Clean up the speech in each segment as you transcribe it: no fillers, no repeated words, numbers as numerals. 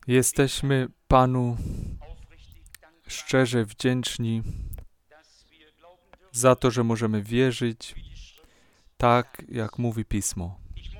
Jesteśmy Panu szczerze wdzięczni za to, że możemy wierzyć tak, jak mówi Pismo.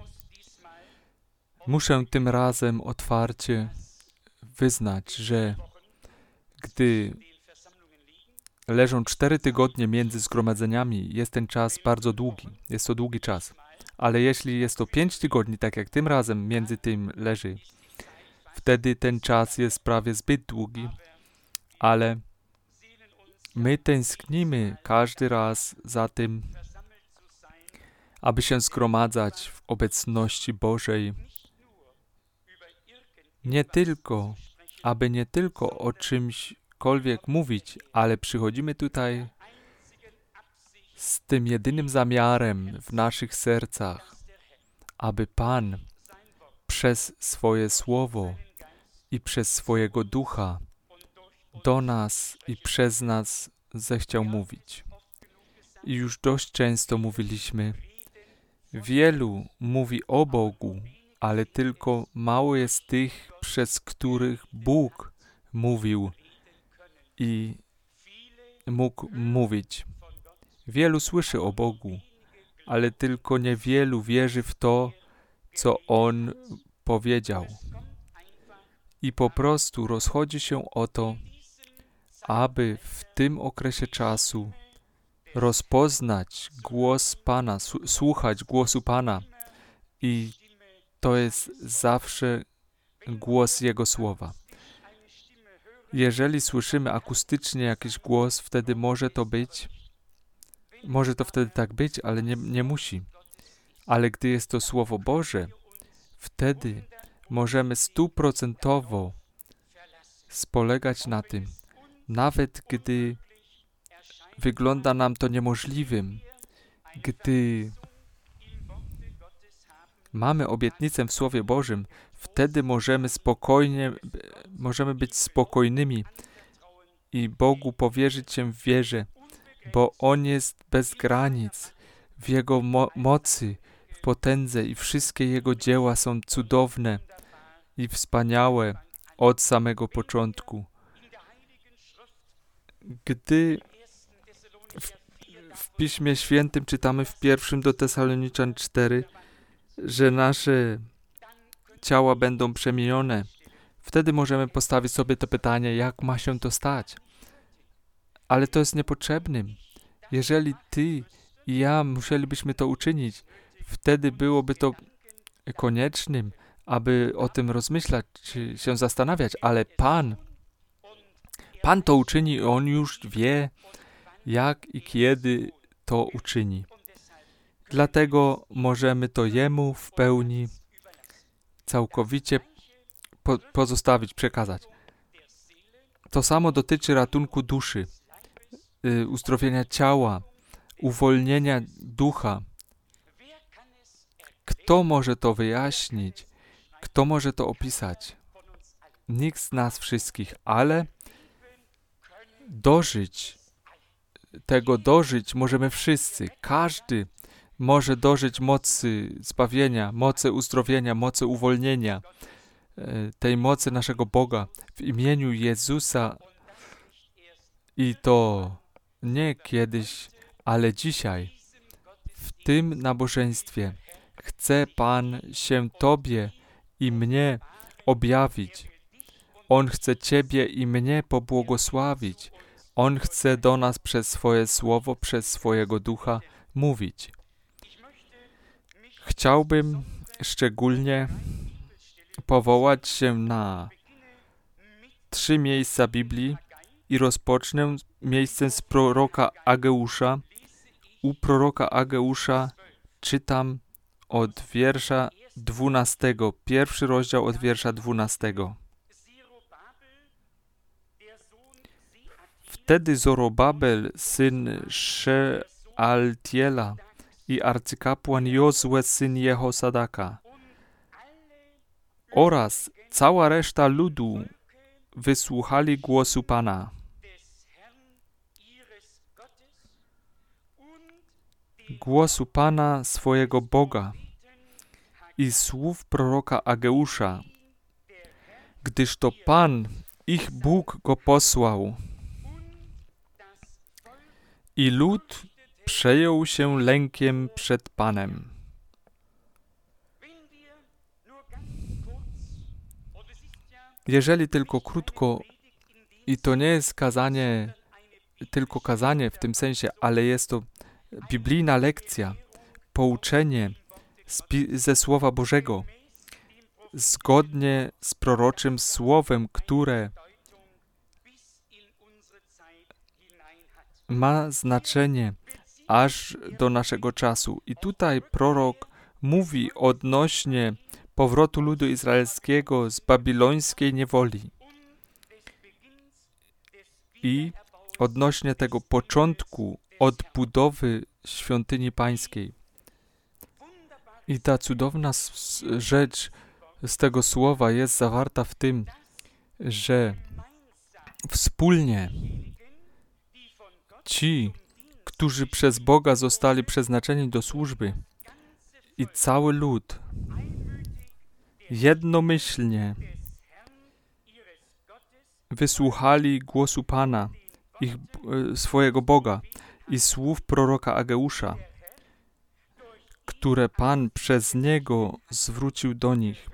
Muszę tym razem otwarcie wyznać, że gdy leżą 4 tygodnie między zgromadzeniami, jest ten czas bardzo długi. Jest to długi czas. Ale jeśli jest to 5 tygodni, tak jak tym razem między tym leży, wtedy ten czas jest prawie zbyt długi, ale my tęsknimy każdy raz za tym, aby się zgromadzać w obecności Bożej. Aby nie tylko o czymśkolwiek mówić, ale przychodzimy tutaj z tym jedynym zamiarem w naszych sercach, aby Pan przez swoje Słowo i przez swojego Ducha do nas i przez nas zechciał mówić. I już dość często mówiliśmy, wielu mówi o Bogu, ale tylko mało jest tych, przez których Bóg mówił i mógł mówić. Wielu słyszy o Bogu, ale tylko niewielu wierzy w to, co On powiedział. I po prostu rozchodzi się o to, aby w tym okresie czasu rozpoznać głos Pana, słuchać głosu Pana. I to jest zawsze głos Jego Słowa. Jeżeli słyszymy akustycznie jakiś głos, wtedy może to wtedy tak być, ale nie musi. Ale gdy jest to Słowo Boże, wtedy możemy 100% spolegać na tym, nawet gdy wygląda nam to niemożliwym, gdy mamy obietnicę w Słowie Bożym, wtedy możemy być spokojnymi i Bogu powierzyć się w wierze, bo On jest bez granic w Jego mocy, w potędze i wszystkie Jego dzieła są cudowne i wspaniałe od samego początku. Gdy w Piśmie Świętym czytamy w 1 do Tesaloniczan 4, że nasze ciała będą przemienione, wtedy możemy postawić sobie to pytanie, jak ma się to stać. Ale to jest niepotrzebnym. Jeżeli ty i ja musielibyśmy to uczynić, wtedy byłoby to koniecznym, aby o tym rozmyślać, czy się zastanawiać, ale Pan to uczyni i On już wie, jak i kiedy to uczyni. Dlatego możemy to Jemu w pełni, całkowicie pozostawić, przekazać. To samo dotyczy ratunku duszy, uzdrowienia ciała, uwolnienia ducha. Kto może to wyjaśnić? Kto może to opisać? Nikt z nas wszystkich, ale dożyć możemy wszyscy. Każdy może dożyć mocy zbawienia, mocy uzdrowienia, mocy uwolnienia, tej mocy naszego Boga w imieniu Jezusa i to nie kiedyś, ale dzisiaj. W tym nabożeństwie chce Pan się Tobie i mnie objawić. On chce Ciebie i mnie pobłogosławić. On chce do nas przez swoje Słowo, przez swojego Ducha mówić. Chciałbym szczególnie powołać się na 3 miejsca Biblii i rozpocznę miejscem z proroka Ageusza. U proroka Ageusza czytam od wiersza 12, 1 rozdział od wiersza 12. Wtedy Zorobabel, syn Szealtiela i arcykapłan Jozue, syn Jehosadaka oraz cała reszta ludu wysłuchali głosu Pana. Głosu Pana swojego Boga i słów proroka Ageusza, gdyż to Pan, ich Bóg, go posłał. I lud przejął się lękiem przed Panem. Jeżeli tylko krótko, i to nie jest kazanie, tylko kazanie w tym sensie, ale jest to biblijna lekcja, pouczenie ze Słowa Bożego, zgodnie z proroczym słowem, które ma znaczenie aż do naszego czasu. I tutaj prorok mówi odnośnie powrotu ludu izraelskiego z babilońskiej niewoli i odnośnie tego początku odbudowy świątyni pańskiej. I ta cudowna rzecz z tego słowa jest zawarta w tym, że wspólnie ci, którzy przez Boga zostali przeznaczeni do służby, i cały lud jednomyślnie wysłuchali głosu Pana, swojego Boga i słów proroka Ageusza, które Pan przez niego zwrócił do nich.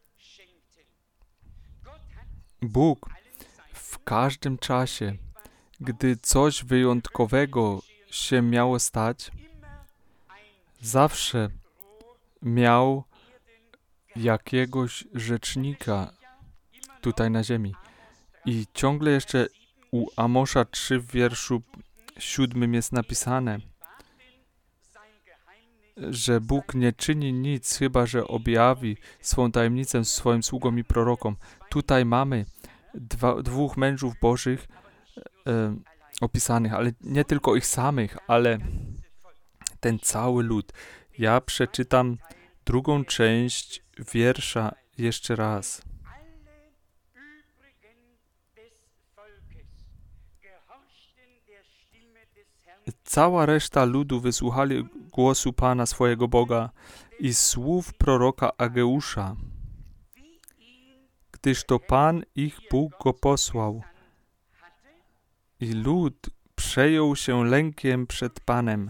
Bóg w każdym czasie, gdy coś wyjątkowego się miało stać, zawsze miał jakiegoś rzecznika tutaj na ziemi. I ciągle jeszcze u Amosza 3 w wierszu 7 jest napisane, że Bóg nie czyni nic, chyba że objawi swą tajemnicę swoim sługom i prorokom. Tutaj mamy dwóch mężów bożych opisanych, ale nie tylko ich samych, ale ten cały lud. Ja przeczytam drugą część wiersza jeszcze raz. Cała reszta ludu wysłuchali głosu Pana swojego Boga i słów proroka Ageusza, gdyż to Pan ich Bóg go posłał. I lud przejął się lękiem przed Panem.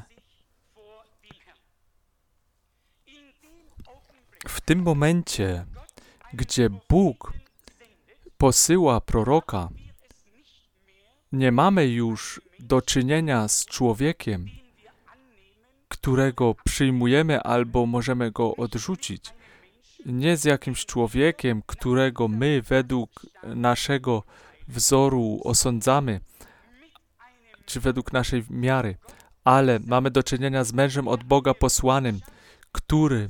W tym momencie, gdzie Bóg posyła proroka, nie mamy już do czynienia z człowiekiem, którego przyjmujemy albo możemy go odrzucić. Nie z jakimś człowiekiem, którego my według naszego wzoru osądzamy, czy według naszej miary, ale mamy do czynienia z mężem od Boga posłanym, który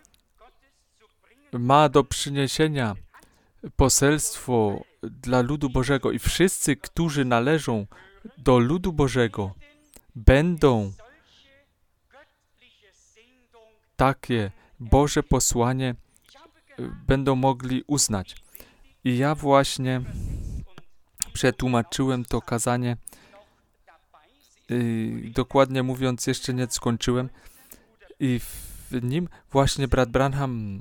ma do przyniesienia poselstwo dla ludu Bożego i wszyscy, którzy należą do ludu Bożego, będą takie Boże posłanie będą mogli uznać. I ja właśnie przetłumaczyłem to kazanie, dokładnie mówiąc, jeszcze nie skończyłem, i w nim właśnie brat Branham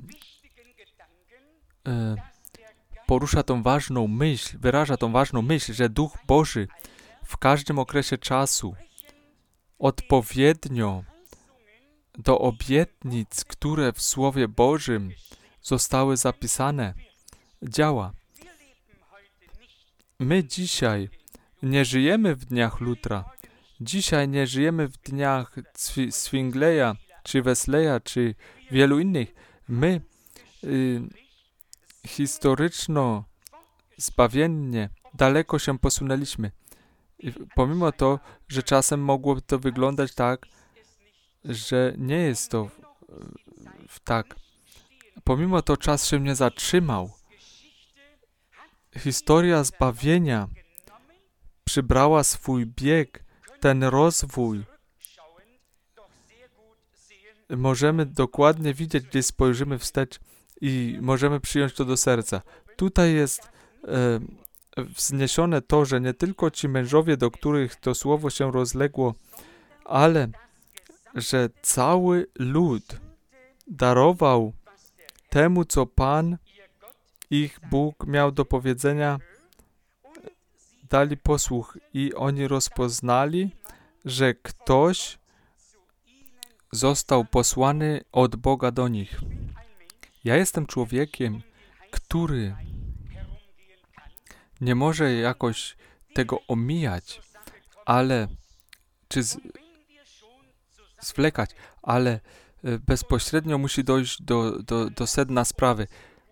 porusza tą ważną myśl, wyraża tą ważną myśl, że Duch Boży w każdym okresie czasu odpowiednio do obietnic, które w Słowie Bożym zostały zapisane, działa. My dzisiaj nie żyjemy w dniach Lutra. Dzisiaj nie żyjemy w dniach Zwingleya, czy Wesleya, czy wielu innych. My historyczno, zbawiennie, daleko się posunęliśmy. I pomimo to, że czasem mogłoby to wyglądać tak, że nie jest to tak. Pomimo to czas się nie zatrzymał. Historia zbawienia przybrała swój bieg, ten rozwój. Możemy dokładnie widzieć, gdy spojrzymy wstecz i możemy przyjąć to do serca. Tutaj jest wzniesione to, że nie tylko ci mężowie, do których to słowo się rozległo, ale że cały lud darował temu, co Pan, ich Bóg miał do powiedzenia, dali posłuch i oni rozpoznali, że ktoś został posłany od Boga do nich. Ja jestem człowiekiem, który nie może jakoś tego omijać, ale czy zwlekać, ale bezpośrednio musi dojść do sedna sprawy.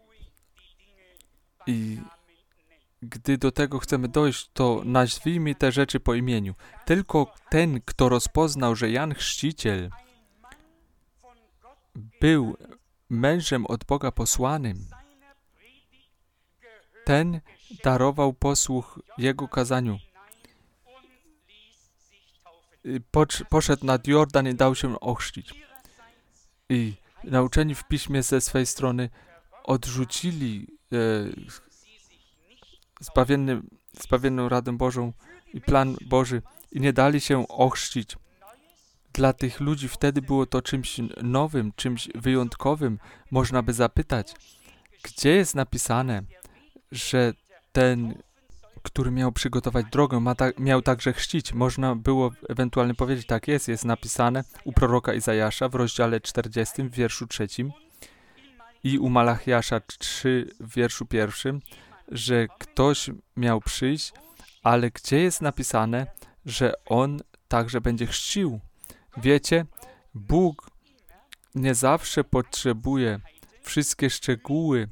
I gdy do tego chcemy dojść, to nazwijmy te rzeczy po imieniu. Tylko ten, kto rozpoznał, że Jan Chrzciciel był mężem od Boga posłanym, ten darował posłuch Jego kazaniu. Poszedł nad Jordan i dał się ochrzcić. I nauczeni w Piśmie ze swej strony odrzucili zbawienną radę Bożą i plan Boży i nie dali się ochrzcić. Dla tych ludzi wtedy było to czymś nowym, czymś wyjątkowym. Można by zapytać, gdzie jest napisane, że ten, który miał przygotować drogę, miał także chrzcić. Można było ewentualnie powiedzieć, tak jest napisane u proroka Izajasza w rozdziale 40, w wierszu 3 i u Malachiasza 3, w wierszu 1, że ktoś miał przyjść, ale gdzie jest napisane, że on także będzie chrzcił? Wiecie, Bóg nie zawsze potrzebuje wszystkie szczegóły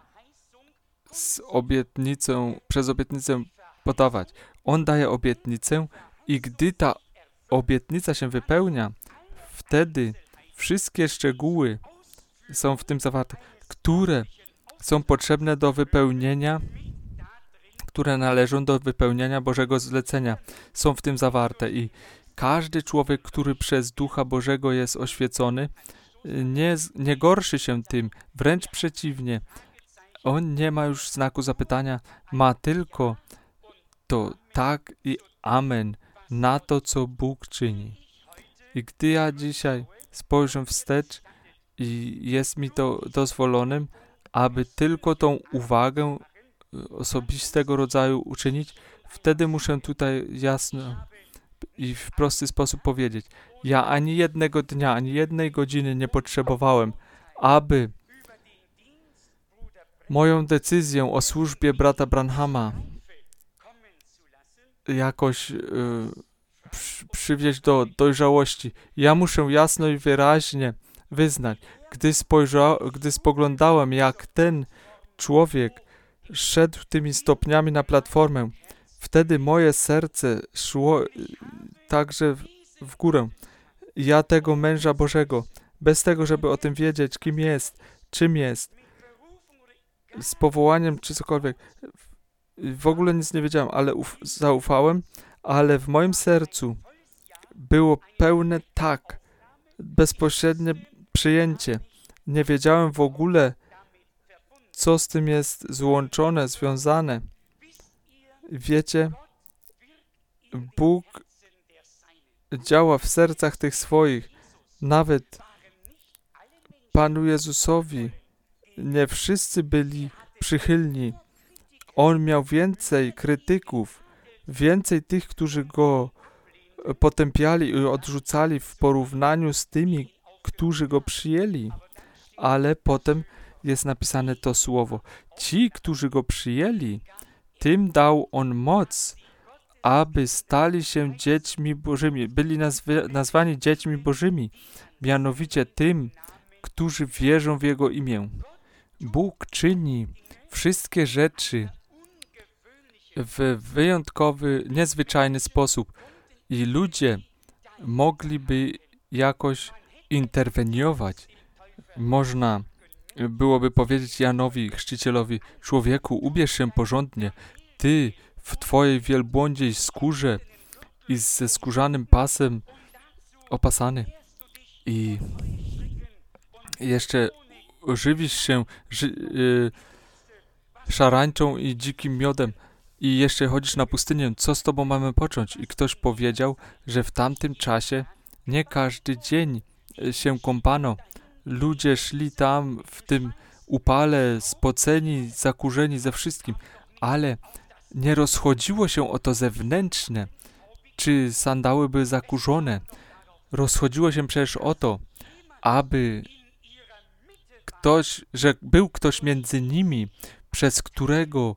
przez obietnicę podawać. On daje obietnicę i gdy ta obietnica się wypełnia, wtedy wszystkie szczegóły są w tym zawarte, które są potrzebne do wypełnienia, które należą do wypełnienia Bożego zlecenia, są w tym zawarte i każdy człowiek, który przez Ducha Bożego jest oświecony, nie gorszy się tym, wręcz przeciwnie. On nie ma już znaku zapytania, ma tylko to tak i amen na to, co Bóg czyni. I gdy ja dzisiaj spojrzę wstecz i jest mi to dozwolonym, aby tylko tą uwagę osobistego rodzaju uczynić, wtedy muszę tutaj jasno i w prosty sposób powiedzieć, ja ani jednego dnia, ani jednej godziny nie potrzebowałem, aby moją decyzję o służbie brata Branhama jakoś przywieźć do dojrzałości. Ja muszę jasno i wyraźnie wyznać, gdy spoglądałem, jak ten człowiek szedł tymi stopniami na platformę, wtedy moje serce szło także w górę. Ja tego męża Bożego, bez tego, żeby o tym wiedzieć, kim jest, czym jest, z powołaniem czy cokolwiek, w ogóle nic nie wiedziałem, ale zaufałem, ale w moim sercu było pełne tak, bezpośrednie przyjęcie. Nie wiedziałem w ogóle, co z tym jest złączone, związane. Wiecie, Bóg działa w sercach tych swoich. Nawet Panu Jezusowi nie wszyscy byli przychylni. On miał więcej krytyków, więcej tych, którzy go potępiali i odrzucali w porównaniu z tymi, którzy go przyjęli. Ale potem jest napisane to słowo. Ci, którzy go przyjęli, tym dał on moc, aby stali się dziećmi Bożymi, byli nazwani dziećmi Bożymi, mianowicie tym, którzy wierzą w Jego imię. Bóg czyni wszystkie rzeczy w wyjątkowy, niezwyczajny sposób i ludzie mogliby jakoś interweniować. Można byłoby powiedzieć Janowi, chrzcicielowi, człowieku, ubierz się porządnie, ty w twojej wielbłądziej skórze i ze skórzanym pasem opasany i jeszcze żywisz się szarańczą i dzikim miodem i jeszcze chodzisz na pustynię, co z tobą mamy począć? I ktoś powiedział, że w tamtym czasie nie każdy dzień się kąpano. Ludzie szli tam w tym upale, spoceni, zakurzeni ze wszystkim, ale nie rozchodziło się o to zewnętrzne, czy sandały były zakurzone. Rozchodziło się przecież o to, aby że był ktoś między nimi, przez którego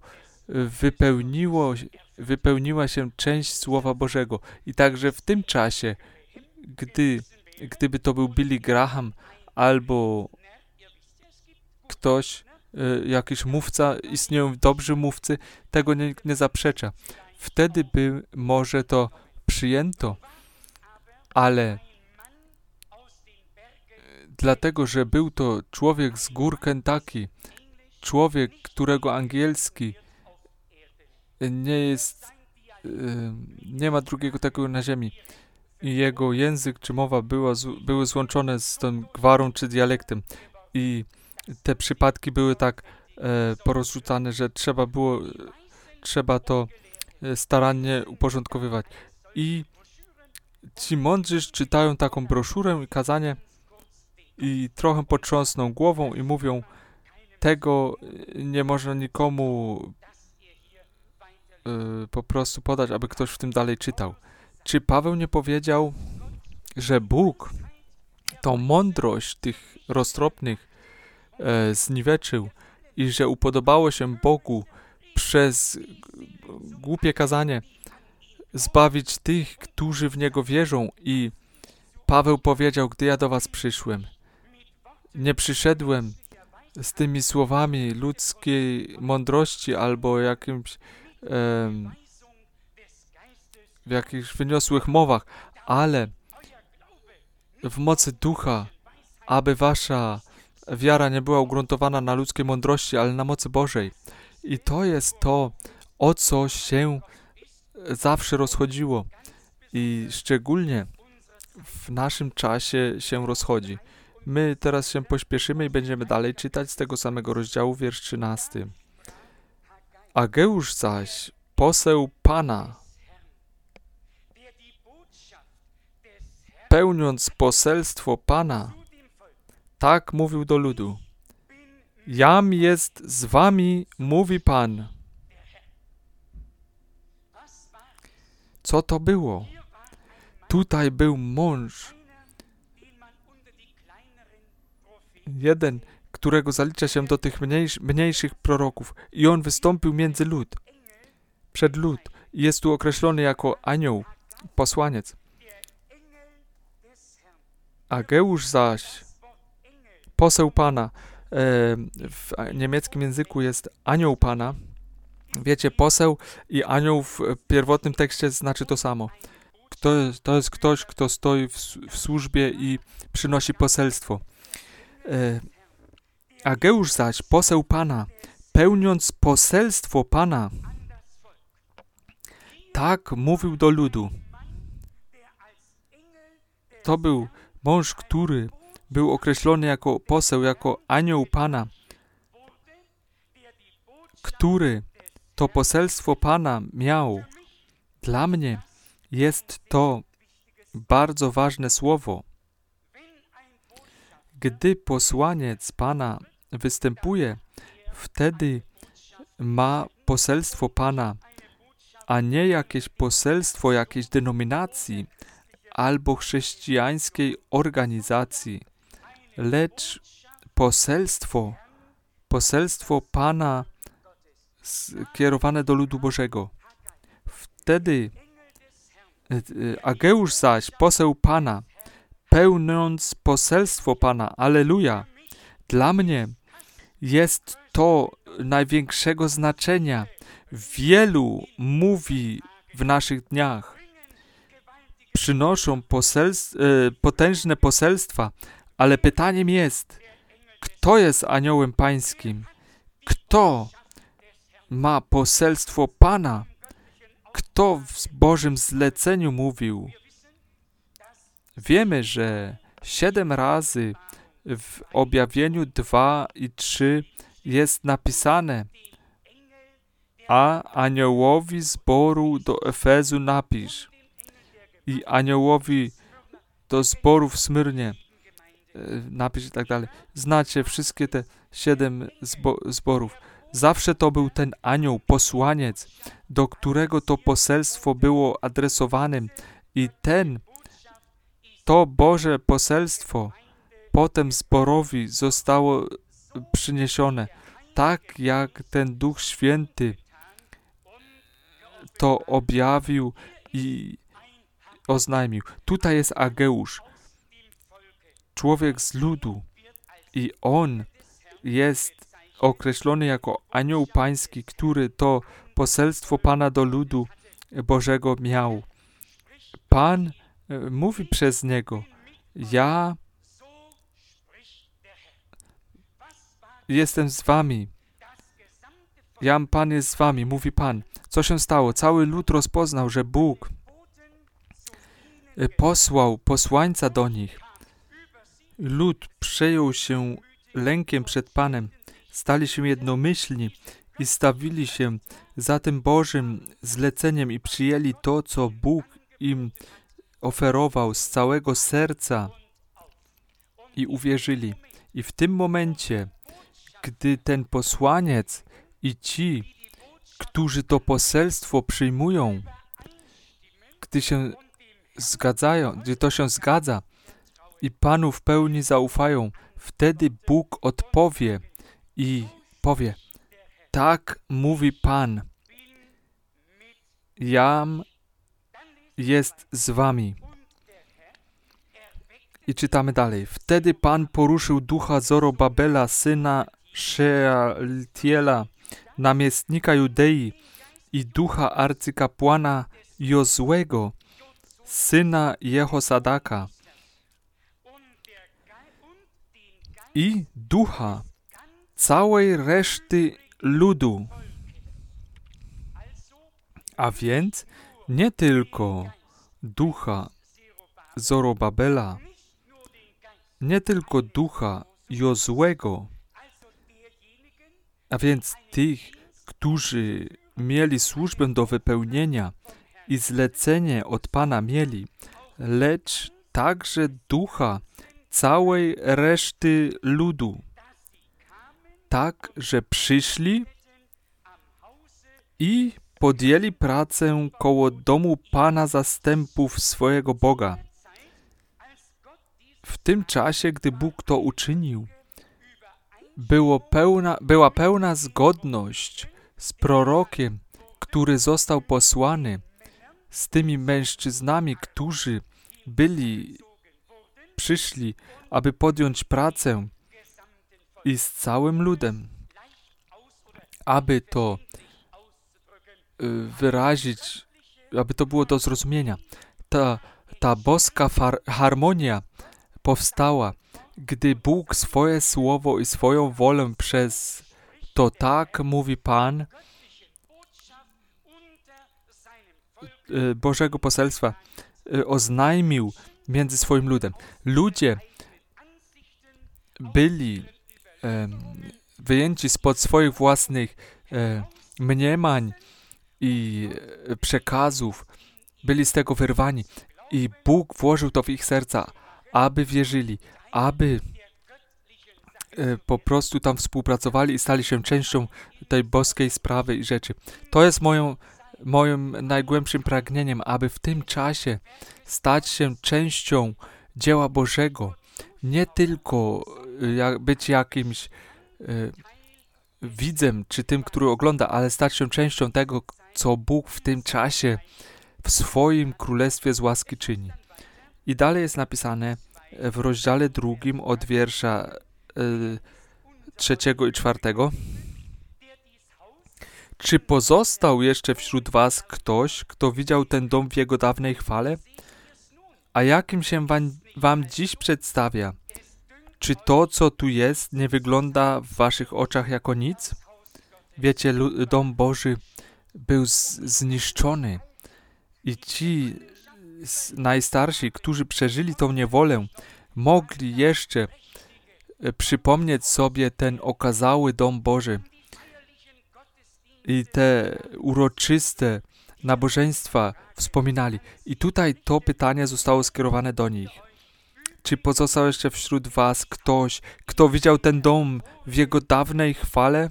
wypełniła się część Słowa Bożego. I także w tym czasie, gdyby to był Billy Graham albo ktoś, jakiś mówca, istnieją dobrzy mówcy, tego nikt nie zaprzecza. Wtedy by może to przyjęto, ale dlatego, że był to człowiek z gór Kentucky, człowiek, którego angielski nie ma drugiego takiego na ziemi. I jego język czy mowa były złączone z tą gwarą czy dialektem. I te przypadki były tak porozrzucane, że trzeba to starannie uporządkowywać. I ci mądrzy czytają taką broszurę i kazanie i trochę potrząsną głową i mówią, tego nie można nikomu po prostu podać, aby ktoś w tym dalej czytał. Czy Paweł nie powiedział, że Bóg tą mądrość tych roztropnych zniweczył i że upodobało się Bogu przez głupie kazanie zbawić tych, którzy w Niego wierzą? I Paweł powiedział, gdy ja do was przyszłem, nie przyszedłem z tymi słowami ludzkiej mądrości albo w jakichś wyniosłych mowach, ale w mocy ducha, aby wasza wiara nie była ugruntowana na ludzkiej mądrości, ale na mocy Bożej. I to jest to, o co się zawsze rozchodziło. I szczególnie w naszym czasie się rozchodzi. My teraz się pośpieszymy i będziemy dalej czytać z tego samego rozdziału, wiersz 13. Ageusz zaś, poseł Pana, pełniąc poselstwo Pana, tak mówił do ludu. Jam jest z wami, mówi Pan. Co to było? Tutaj był mąż, jeden, którego zalicza się do tych mniejszych proroków i on wystąpił przed lud i jest tu określony jako anioł, posłaniec. Ageusz zaś, poseł Pana, w niemieckim języku jest anioł Pana. Wiecie, poseł i anioł w pierwotnym tekście znaczy to samo. To jest ktoś, kto stoi w służbie i przynosi poselstwo. Ageusz zaś, poseł Pana, pełniąc poselstwo Pana, tak mówił do ludu. To był mąż, który był określony jako poseł, jako anioł Pana, który to poselstwo Pana miał. Dla mnie jest to bardzo ważne słowo. Gdy posłaniec Pana występuje, wtedy ma poselstwo Pana, a nie jakieś poselstwo jakiejś denominacji albo chrześcijańskiej organizacji, lecz poselstwo Pana skierowane do ludu Bożego. Wtedy Ageusz zaś, poseł Pana, pełniąc poselstwo Pana, alleluja, dla mnie jest to największego znaczenia. Wielu mówi w naszych dniach, przynoszą potężne poselstwa, ale pytaniem jest, kto jest aniołem pańskim? Kto ma poselstwo Pana? Kto w Bożym zleceniu mówił? Wiemy, że 7 razy w objawieniu 2 i 3 jest napisane: a aniołowi zboru do Efezu napisz i aniołowi do zboru w Smyrnie napisz i tak dalej. Znacie wszystkie te 7 zborów. Zawsze to był ten anioł, posłaniec, do którego to poselstwo było adresowane i to Boże poselstwo potem zborowi zostało przyniesione, tak jak ten Duch Święty to objawił i oznajmił. Tutaj jest Ageusz, człowiek z ludu i on jest określony jako anioł pański, który to poselstwo Pana do ludu Bożego miał. Pan mówi przez niego, ja jestem z wami. Pan jest z wami, mówi Pan. Co się stało? Cały lud rozpoznał, że Bóg posłał posłańca do nich. Lud przejął się lękiem przed Panem, stali się jednomyślni i stawili się za tym Bożym zleceniem i przyjęli to, co Bóg im oferował z całego serca i uwierzyli. I w tym momencie, gdy ten posłaniec i ci, którzy to poselstwo przyjmują, gdy się zgadzają, gdy to się zgadza i Panu w pełni zaufają, wtedy Bóg odpowie i powie, tak mówi Pan, jam jest z wami. I czytamy dalej. Wtedy Pan poruszył ducha Zorobabela, syna Shealtiela, namiestnika Judei i ducha arcykapłana Jozłego, syna Jehosadaka i ducha całej reszty ludu. A więc nie tylko ducha Zorobabela, nie tylko ducha Jozłego, a więc tych, którzy mieli służbę do wypełnienia i zlecenie od Pana mieli, lecz także ducha całej reszty ludu, tak, że przyszli i podjęli pracę koło domu Pana zastępów swojego Boga. W tym czasie, gdy Bóg to uczynił, była pełna zgodność z prorokiem, który został posłany, z tymi mężczyznami, którzy przyszli, aby podjąć pracę i z całym ludem, aby to wyrazić, aby to było do zrozumienia. Ta boska harmonia powstała, gdy Bóg swoje słowo i swoją wolę przez to tak mówi Pan Bożego poselstwa oznajmił między swoim ludem. Ludzie byli wyjęci spod swoich własnych mniemań i przekazów, byli z tego wyrwani i Bóg włożył to w ich serca, aby wierzyli, aby po prostu tam współpracowali i stali się częścią tej boskiej sprawy i rzeczy. To jest moim najgłębszym pragnieniem, aby w tym czasie stać się częścią dzieła Bożego. Nie tylko być jakimś widzem, czy tym, który ogląda, ale stać się częścią tego, co Bóg w tym czasie w swoim królestwie z łaski czyni. I dalej jest napisane w rozdziale 2 od wiersza 3 i 4. Czy pozostał jeszcze wśród was ktoś, kto widział ten dom w jego dawnej chwale? A jakim się wam dziś przedstawia? Czy to, co tu jest, nie wygląda w waszych oczach jako nic? Wiecie, dom Boży był zniszczony i ci najstarsi, którzy przeżyli tą niewolę, mogli jeszcze przypomnieć sobie ten okazały dom Boży i te uroczyste nabożeństwa wspominali. I tutaj to pytanie zostało skierowane do nich. Czy pozostał jeszcze wśród was ktoś, kto widział ten dom w jego dawnej chwale?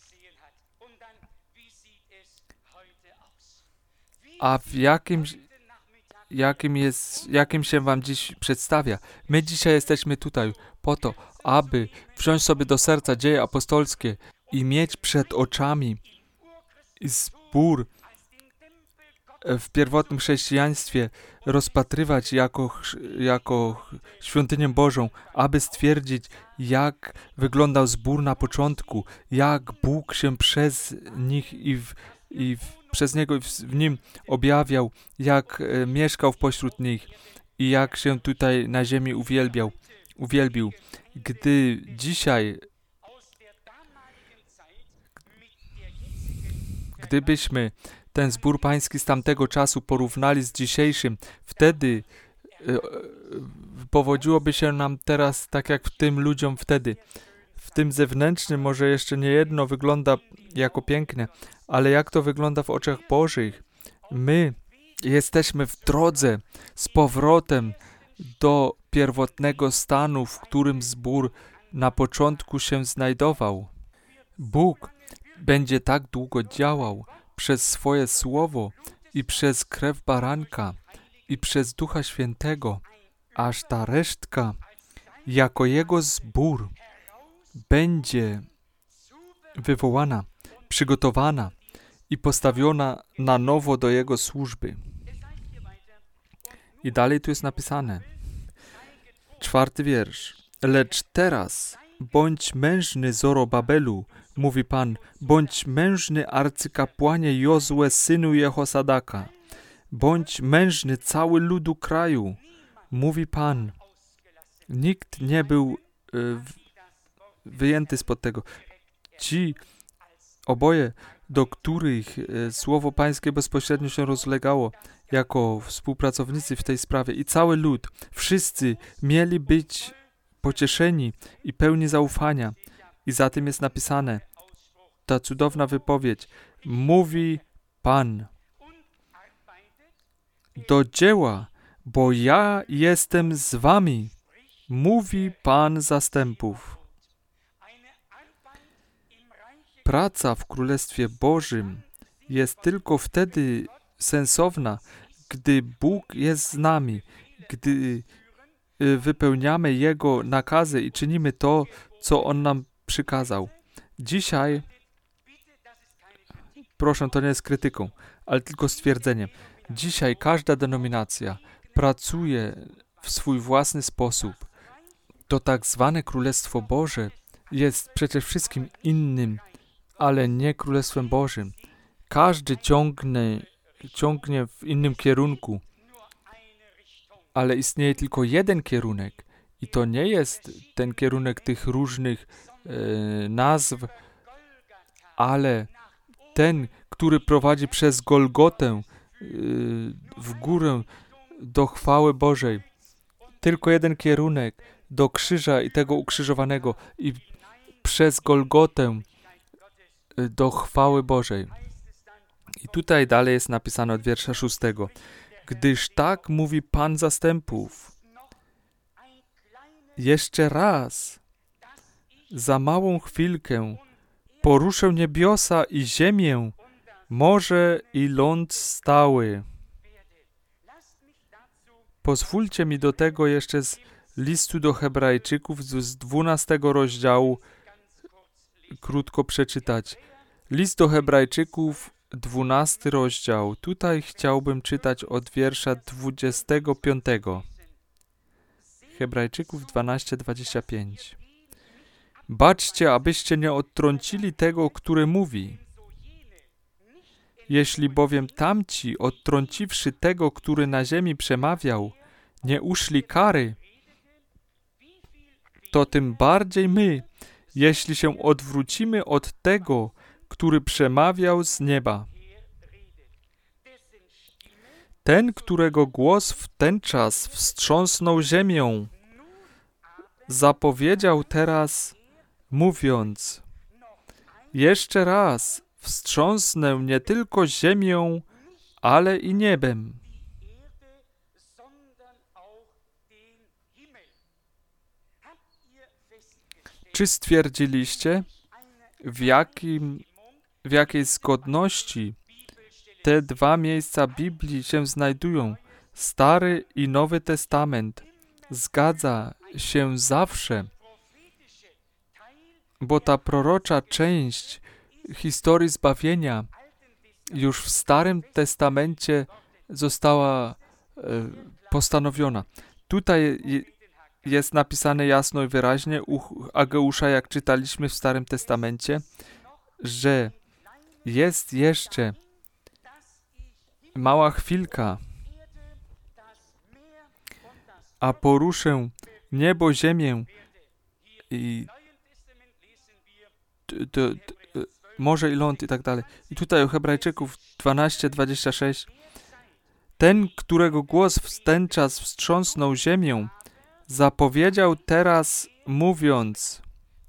A w jakim się wam dziś przedstawia? My dzisiaj jesteśmy tutaj po to, aby wziąć sobie do serca dzieje apostolskie i mieć przed oczami zbór w pierwotnym chrześcijaństwie, rozpatrywać jako świątynię Bożą, aby stwierdzić, jak wyglądał zbór na początku, jak Bóg się przez nich przez Niego i w Nim objawiał, jak mieszkał pośród nich i jak się tutaj na ziemi uwielbił. Gdy dzisiaj, gdybyśmy ten zbór pański z tamtego czasu porównali z dzisiejszym, wtedy powodziłoby się nam teraz tak jak tym ludziom wtedy. W tym zewnętrznym może jeszcze nie jedno wygląda jako piękne, ale jak to wygląda w oczach Bożych? My jesteśmy w drodze z powrotem do pierwotnego stanu, w którym zbór na początku się znajdował. Bóg będzie tak długo działał przez swoje słowo i przez krew baranka i przez Ducha Świętego, aż ta resztka jako Jego zbór będzie wywołana, przygotowana i postawiona na nowo do Jego służby. I dalej tu jest napisane, 4 wiersz. Lecz teraz bądź mężny, Zorobabelu, mówi Pan, bądź mężny, arcykapłanie Jozue, synu Jehosadaka. Bądź mężny, cały ludu kraju, mówi Pan. Nikt nie był wyjęty spod tego. Ci oboje, do których słowo pańskie bezpośrednio się rozlegało, jako współpracownicy w tej sprawie i cały lud, wszyscy mieli być pocieszeni i pełni zaufania. I za tym jest napisane, ta cudowna wypowiedź, mówi Pan. Do dzieła, bo ja jestem z wami, mówi Pan zastępów. Praca w Królestwie Bożym jest tylko wtedy sensowna, gdy Bóg jest z nami, gdy wypełniamy Jego nakazy i czynimy to, co On nam przykazał. Dzisiaj, proszę, to nie jest krytyką, ale tylko stwierdzeniem. Dzisiaj każda denominacja pracuje w swój własny sposób. To tak zwane Królestwo Boże jest przecież wszystkim innym, ale nie Królestwem Bożym. Każdy ciągnie w innym kierunku, ale istnieje tylko jeden kierunek i to nie jest ten kierunek tych różnych nazw, ale ten, który prowadzi przez Golgotę w górę do chwały Bożej. Tylko jeden kierunek do krzyża i tego ukrzyżowanego i przez Golgotę do chwały Bożej. I tutaj dalej jest napisane od wiersza 6. Gdyż tak mówi Pan zastępów. Jeszcze raz, za małą chwilkę, poruszę niebiosa i ziemię, morze i ląd stały. Pozwólcie mi do tego jeszcze z listu do Hebrajczyków z 12 rozdziału krótko przeczytać. List do Hebrajczyków, 12 rozdział. Tutaj chciałbym czytać od wiersza 25. Hebrajczyków 12:25. Baczcie, abyście nie odtrącili tego, który mówi. Jeśli bowiem tamci, odtrąciwszy tego, który na ziemi przemawiał, nie uszli kary, to tym bardziej my, jeśli się odwrócimy od tego, który przemawiał z nieba. Ten, którego głos w ten czas wstrząsnął ziemią, zapowiedział teraz, mówiąc, jeszcze raz wstrząsnę nie tylko ziemią, ale i niebem. Czy stwierdziliście, w jakiej zgodności te dwa miejsca Biblii się znajdują? Stary i Nowy Testament zgadza się zawsze, bo ta prorocza część historii zbawienia już w Starym Testamencie została postanowiona. Tutaj jest napisane jasno i wyraźnie u Ageusza, jak czytaliśmy w Starym Testamencie, że jest jeszcze mała chwilka, a poruszę niebo, ziemię i morze i ląd i tak dalej. I tutaj u Hebrajczyków 12:26 ten, którego głos w ten czas wstrząsnął ziemią, zapowiedział teraz mówiąc,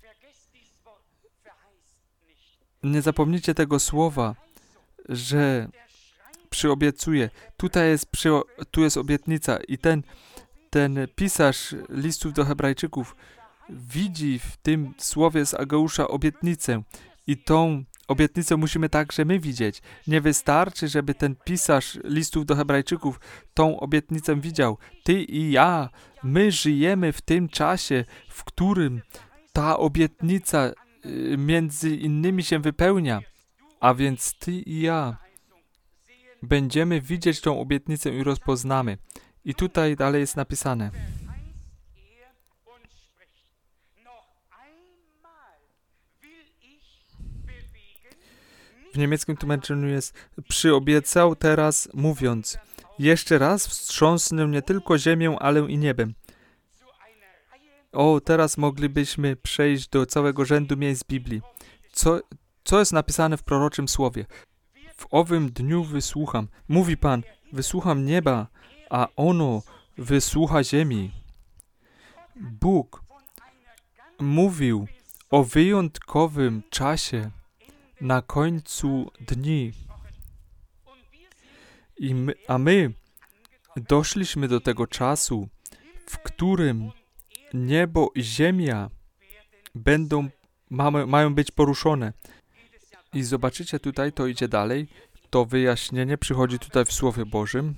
nie zapomnijcie tego słowa, że przyobiecuje. Tu jest obietnica i ten pisarz listów do Hebrajczyków widzi w tym słowie z Ageusza obietnicę i tą obietnicę musimy także my widzieć. Nie wystarczy, żeby ten pisarz listów do Hebrajczyków tą obietnicę widział. Ty i ja, my żyjemy w tym czasie, w którym ta obietnica między innymi się wypełnia. A więc ty i ja będziemy widzieć tą obietnicę i rozpoznamy. I tutaj dalej jest napisane. W niemieckim tłumaczeniu jest przyobiecał teraz mówiąc, jeszcze raz wstrząsnę nie tylko ziemią, ale i niebem. O, teraz moglibyśmy przejść do całego rzędu miejsc Biblii. Co jest napisane w proroczym słowie? W owym dniu wysłucham, mówi Pan, wysłucham nieba, a ono wysłucha ziemi. Bóg mówił o wyjątkowym czasie na końcu dni. A my doszliśmy do tego czasu, w którym niebo i ziemia mają być poruszone. I zobaczycie tutaj, to idzie dalej, to wyjaśnienie przychodzi tutaj w Słowie Bożym.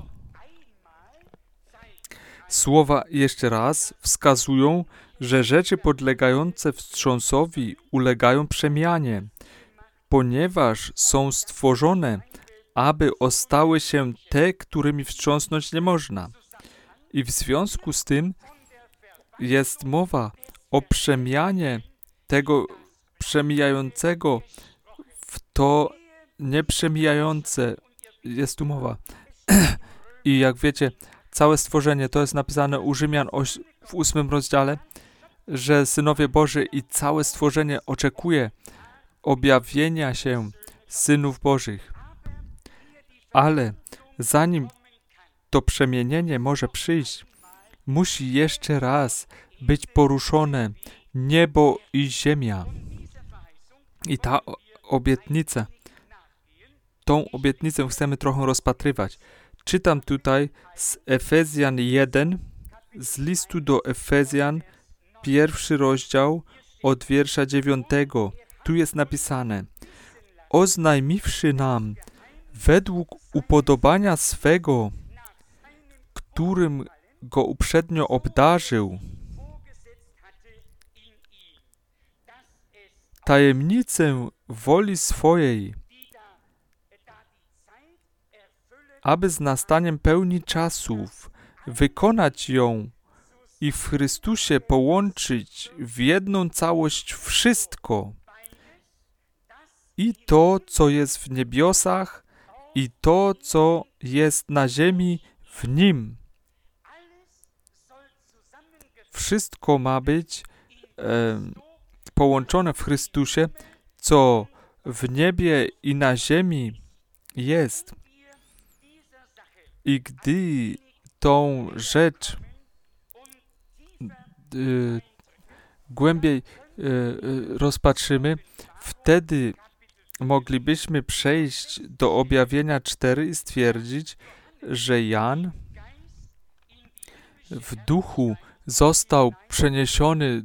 Słowa jeszcze raz wskazują, że rzeczy podlegające wstrząsowi ulegają przemianie, ponieważ są stworzone, aby ostały się te, którymi wstrząsnąć nie można. I w związku z tym jest mowa o przemianie tego przemijającego w to nieprzemijające. Jest tu mowa. I jak wiecie, całe stworzenie, to jest napisane u Rzymian w 8 rozdziale, że synowie Boży i całe stworzenie oczekuje objawienia się synów Bożych. Ale zanim to przemienienie może przyjść, musi jeszcze raz być poruszone niebo i ziemia. I ta obietnica, tą obietnicę chcemy trochę rozpatrywać. Czytam tutaj z Efezjan 1, z listu do Efezjan, 1 rozdział od wiersza 9. Tu jest napisane: oznajmiwszy nam według upodobania swego, którym go uprzednio obdarzył, tajemnicę woli swojej, aby z nastaniem pełni czasów wykonać ją i w Chrystusie połączyć w jedną całość wszystko, i to, co jest w niebiosach, i to, co jest na ziemi w Nim. Wszystko ma być połączone w Chrystusie, co w niebie i na ziemi jest. I gdy tą rzecz głębiej rozpatrzymy, wtedy moglibyśmy przejść do objawienia 4 i stwierdzić, że Jan w duchu został przeniesiony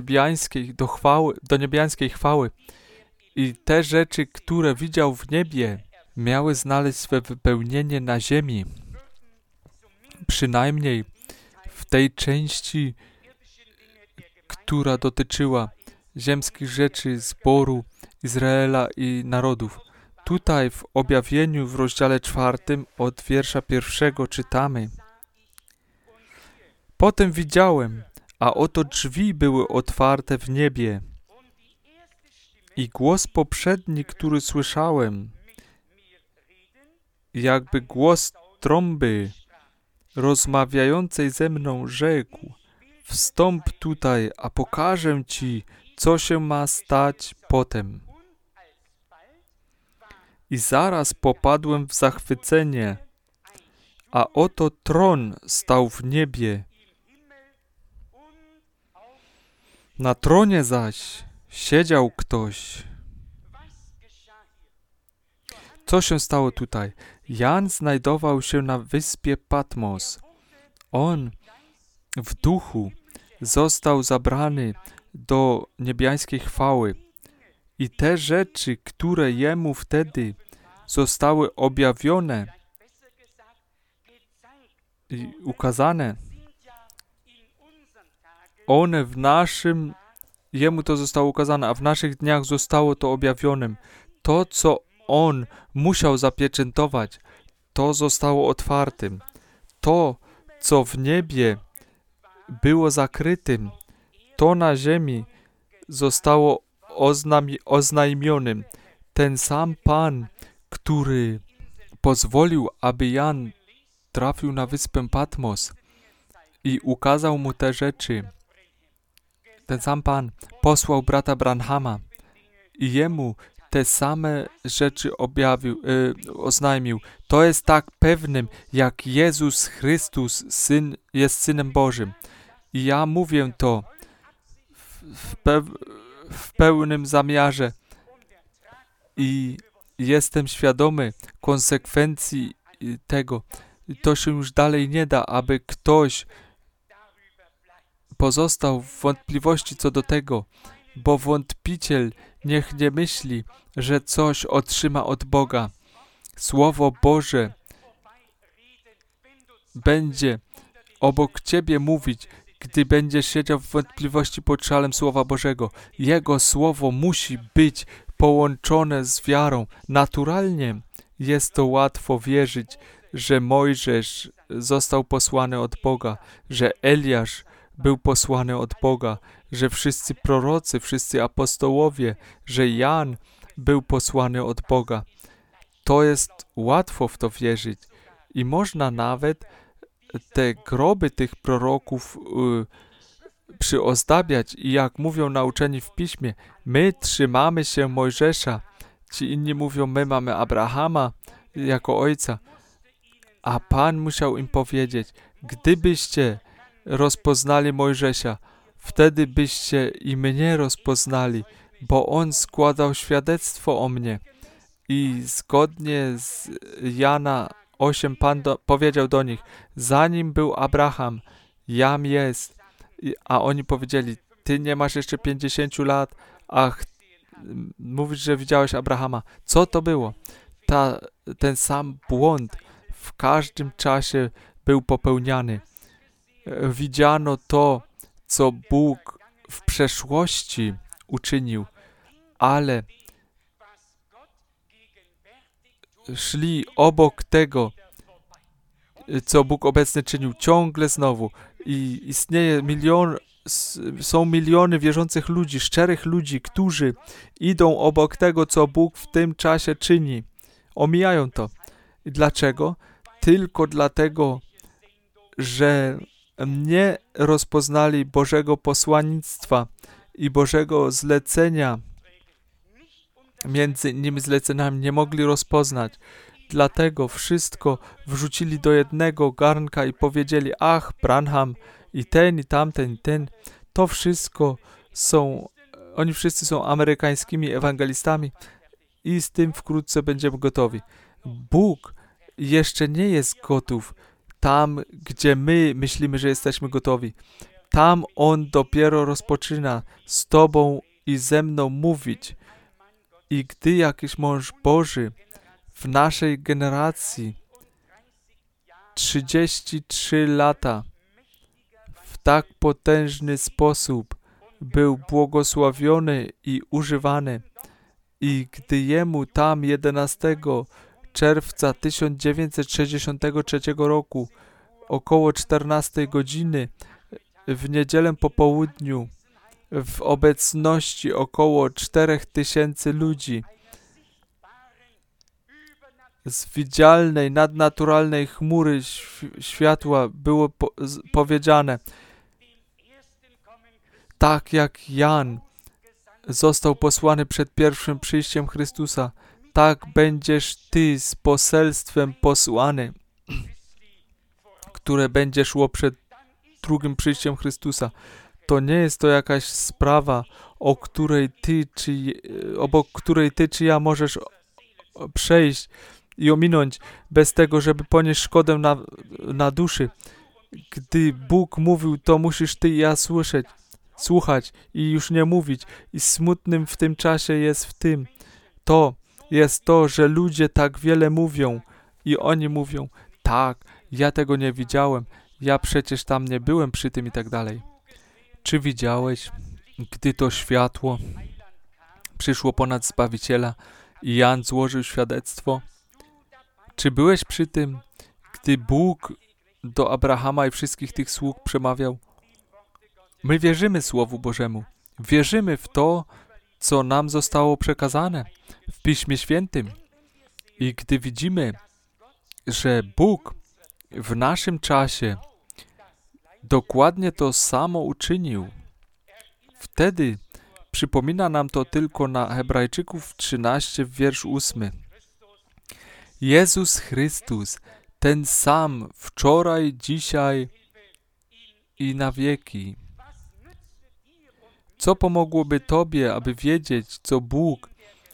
do niebiańskiej chwały. I te rzeczy, które widział w niebie, miały znaleźć swe wypełnienie na ziemi. Przynajmniej w tej części, która dotyczyła ziemskich rzeczy, zboru Izraela i narodów. Tutaj w objawieniu w rozdziale 4 od wiersza 1 czytamy: Potem widziałem, a oto drzwi były otwarte w niebie. I głos poprzedni, który słyszałem, jakby głos trąby rozmawiającej ze mną, rzekł: Wstąp tutaj, a pokażę ci, co się ma stać potem. I zaraz popadłem w zachwycenie, a oto tron stał w niebie. Na tronie zaś siedział ktoś. Co się stało tutaj? Jan znajdował się na wyspie Patmos. On w duchu został zabrany do niebiańskiej chwały. I te rzeczy, które jemu wtedy zostały objawione i ukazane, one jemu to zostało ukazane, a w naszych dniach zostało to objawionym. To, co on musiał zapieczętować, to zostało otwartym. To, co w niebie było zakrytym, to na ziemi zostało oznajmionym. Ten sam Pan, który pozwolił, aby Jan trafił na wyspę Patmos i ukazał mu te rzeczy, ten sam Pan posłał brata Branhama i jemu te same rzeczy oznajmił. To jest tak pewnym, jak Jezus Chrystus, Syn, jest Synem Bożym. I ja mówię to w pełnym zamiarze i jestem świadomy konsekwencji tego. To się już dalej nie da, aby ktoś pozostał w wątpliwości co do tego, bo wątpiciel niech nie myśli, że coś otrzyma od Boga. Słowo Boże będzie obok ciebie mówić, gdy będziesz siedział w wątpliwości pod szalem Słowa Bożego. Jego Słowo musi być połączone z wiarą. Naturalnie jest to łatwo wierzyć, że Mojżesz został posłany od Boga, że Eliasz był posłany od Boga, że wszyscy prorocy, wszyscy apostołowie, że Jan był posłany od Boga. To jest łatwo w to wierzyć. I można nawet te groby tych proroków przyozdabiać i jak mówią nauczeni w Piśmie, my trzymamy się Mojżesza. Ci inni mówią, my mamy Abrahama jako ojca. A Pan musiał im powiedzieć, gdybyście rozpoznali Mojżesza, wtedy byście i mnie rozpoznali, bo on składał świadectwo o mnie. I zgodnie z Jana 8 Pan powiedział do nich, zanim był Abraham, jam jest. A oni powiedzieli, ty nie masz jeszcze 50 lat, ach, mówisz, że widziałeś Abrahama. Co to było? Ten sam błąd w każdym czasie był popełniany. Widziano to, co Bóg w przeszłości uczynił, ale szli obok tego, co Bóg obecny czynił ciągle znowu. I istnieje są miliony wierzących ludzi, szczerych ludzi, którzy idą obok tego, co Bóg w tym czasie czyni. Omijają to. I dlaczego? Tylko dlatego, że nie rozpoznali Bożego posłannictwa i Bożego zlecenia. Między innymi zleceniami nie mogli rozpoznać. Dlatego wszystko wrzucili do jednego garnka i powiedzieli, ach, Branham i ten, i tamten, i ten. To wszystko oni wszyscy są amerykańskimi ewangelistami i z tym wkrótce będziemy gotowi. Bóg jeszcze nie jest gotów tam, gdzie my myślimy, że jesteśmy gotowi. tam On dopiero rozpoczyna z Tobą i ze mną mówić. I gdy jakiś mąż Boży w naszej generacji 33 lata w tak potężny sposób był błogosławiony i używany, i gdy jemu tam 11 czerwca 1963 roku około 14 godziny w niedzielę po południu w obecności około 4000 ludzi z widzialnej, nadnaturalnej chmury światła było powiedziane, tak jak Jan został posłany przed pierwszym przyjściem Chrystusa, tak będziesz Ty z poselstwem posłany, które będzie szło przed drugim przyjściem Chrystusa. To nie jest to jakaś sprawa, obok której Ty czy ja możesz przejść i ominąć bez tego, żeby ponieść szkodę na duszy. Gdy Bóg mówił, to musisz Ty i ja słuchać i już nie mówić. I smutnym w tym czasie jest to, że ludzie tak wiele mówią i oni mówią, tak, ja tego nie widziałem, ja przecież tam nie byłem przy tym i tak dalej. Czy widziałeś, gdy to światło przyszło ponad Zbawiciela i Jan złożył świadectwo? Czy byłeś przy tym, gdy Bóg do Abrahama i wszystkich tych sług przemawiał? My wierzymy Słowu Bożemu. Wierzymy w to, co nam zostało przekazane w Piśmie Świętym. I gdy widzimy, że Bóg w naszym czasie dokładnie to samo uczynił, wtedy przypomina nam to tylko na Hebrajczyków 13, wiersz 8. Jezus Chrystus, ten sam wczoraj, dzisiaj i na wieki. Co pomogłoby Tobie, aby wiedzieć, co Bóg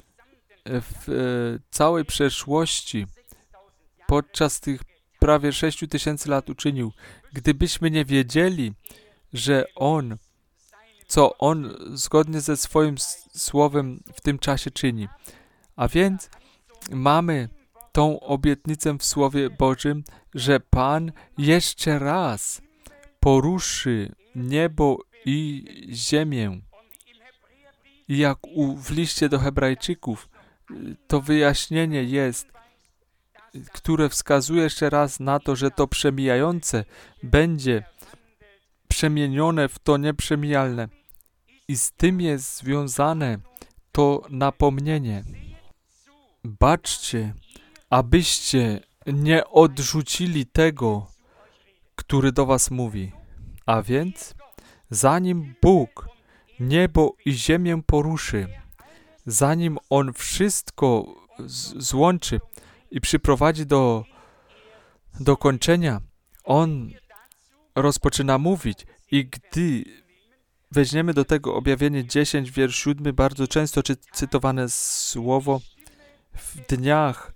w całej przeszłości podczas tych prawie 6000 lat uczynił, gdybyśmy nie wiedzieli, że co On zgodnie ze swoim słowem w tym czasie czyni. A więc mamy tą obietnicę w Słowie Bożym, że Pan jeszcze raz poruszy niebo i ziemię. I jak w liście do Hebrajczyków to wyjaśnienie jest, które wskazuje jeszcze raz na to, że to przemijające będzie przemienione w to nieprzemijalne. I z tym jest związane to napomnienie. Baczcie, abyście nie odrzucili tego, który do was mówi. A więc, zanim Bóg niebo i ziemię poruszy, zanim On wszystko złączy i przyprowadzi do kończenia, On rozpoczyna mówić. I gdy weźmiemy do tego Objawienie 10, wiersz 7, bardzo często cytowane słowo, w dniach,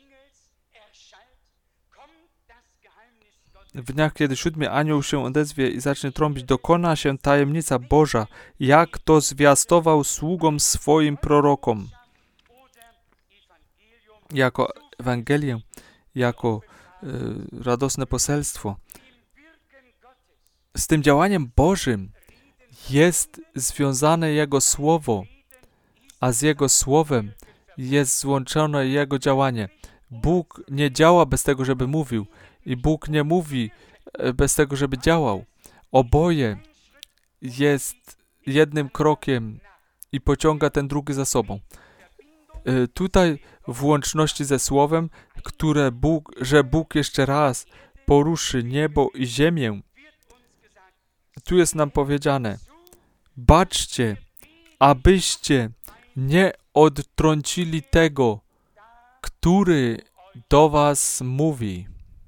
kiedy 7 anioł się odezwie i zacznie trąbić, dokona się tajemnica Boża, jak to zwiastował sługom swoim prorokom. Jako Ewangelię, jako radosne poselstwo. Z tym działaniem Bożym jest związane Jego Słowo, a z Jego Słowem jest złączone Jego działanie. Bóg nie działa bez tego, żeby mówił i Bóg nie mówi bez tego, żeby działał. Oboje jest jednym krokiem i pociąga ten drugi za sobą. Tutaj w łączności ze Słowem, że Bóg jeszcze raz poruszy niebo i ziemię, tu jest nam powiedziane, baczcie, abyście nie odtrącili tego, który do was mówi.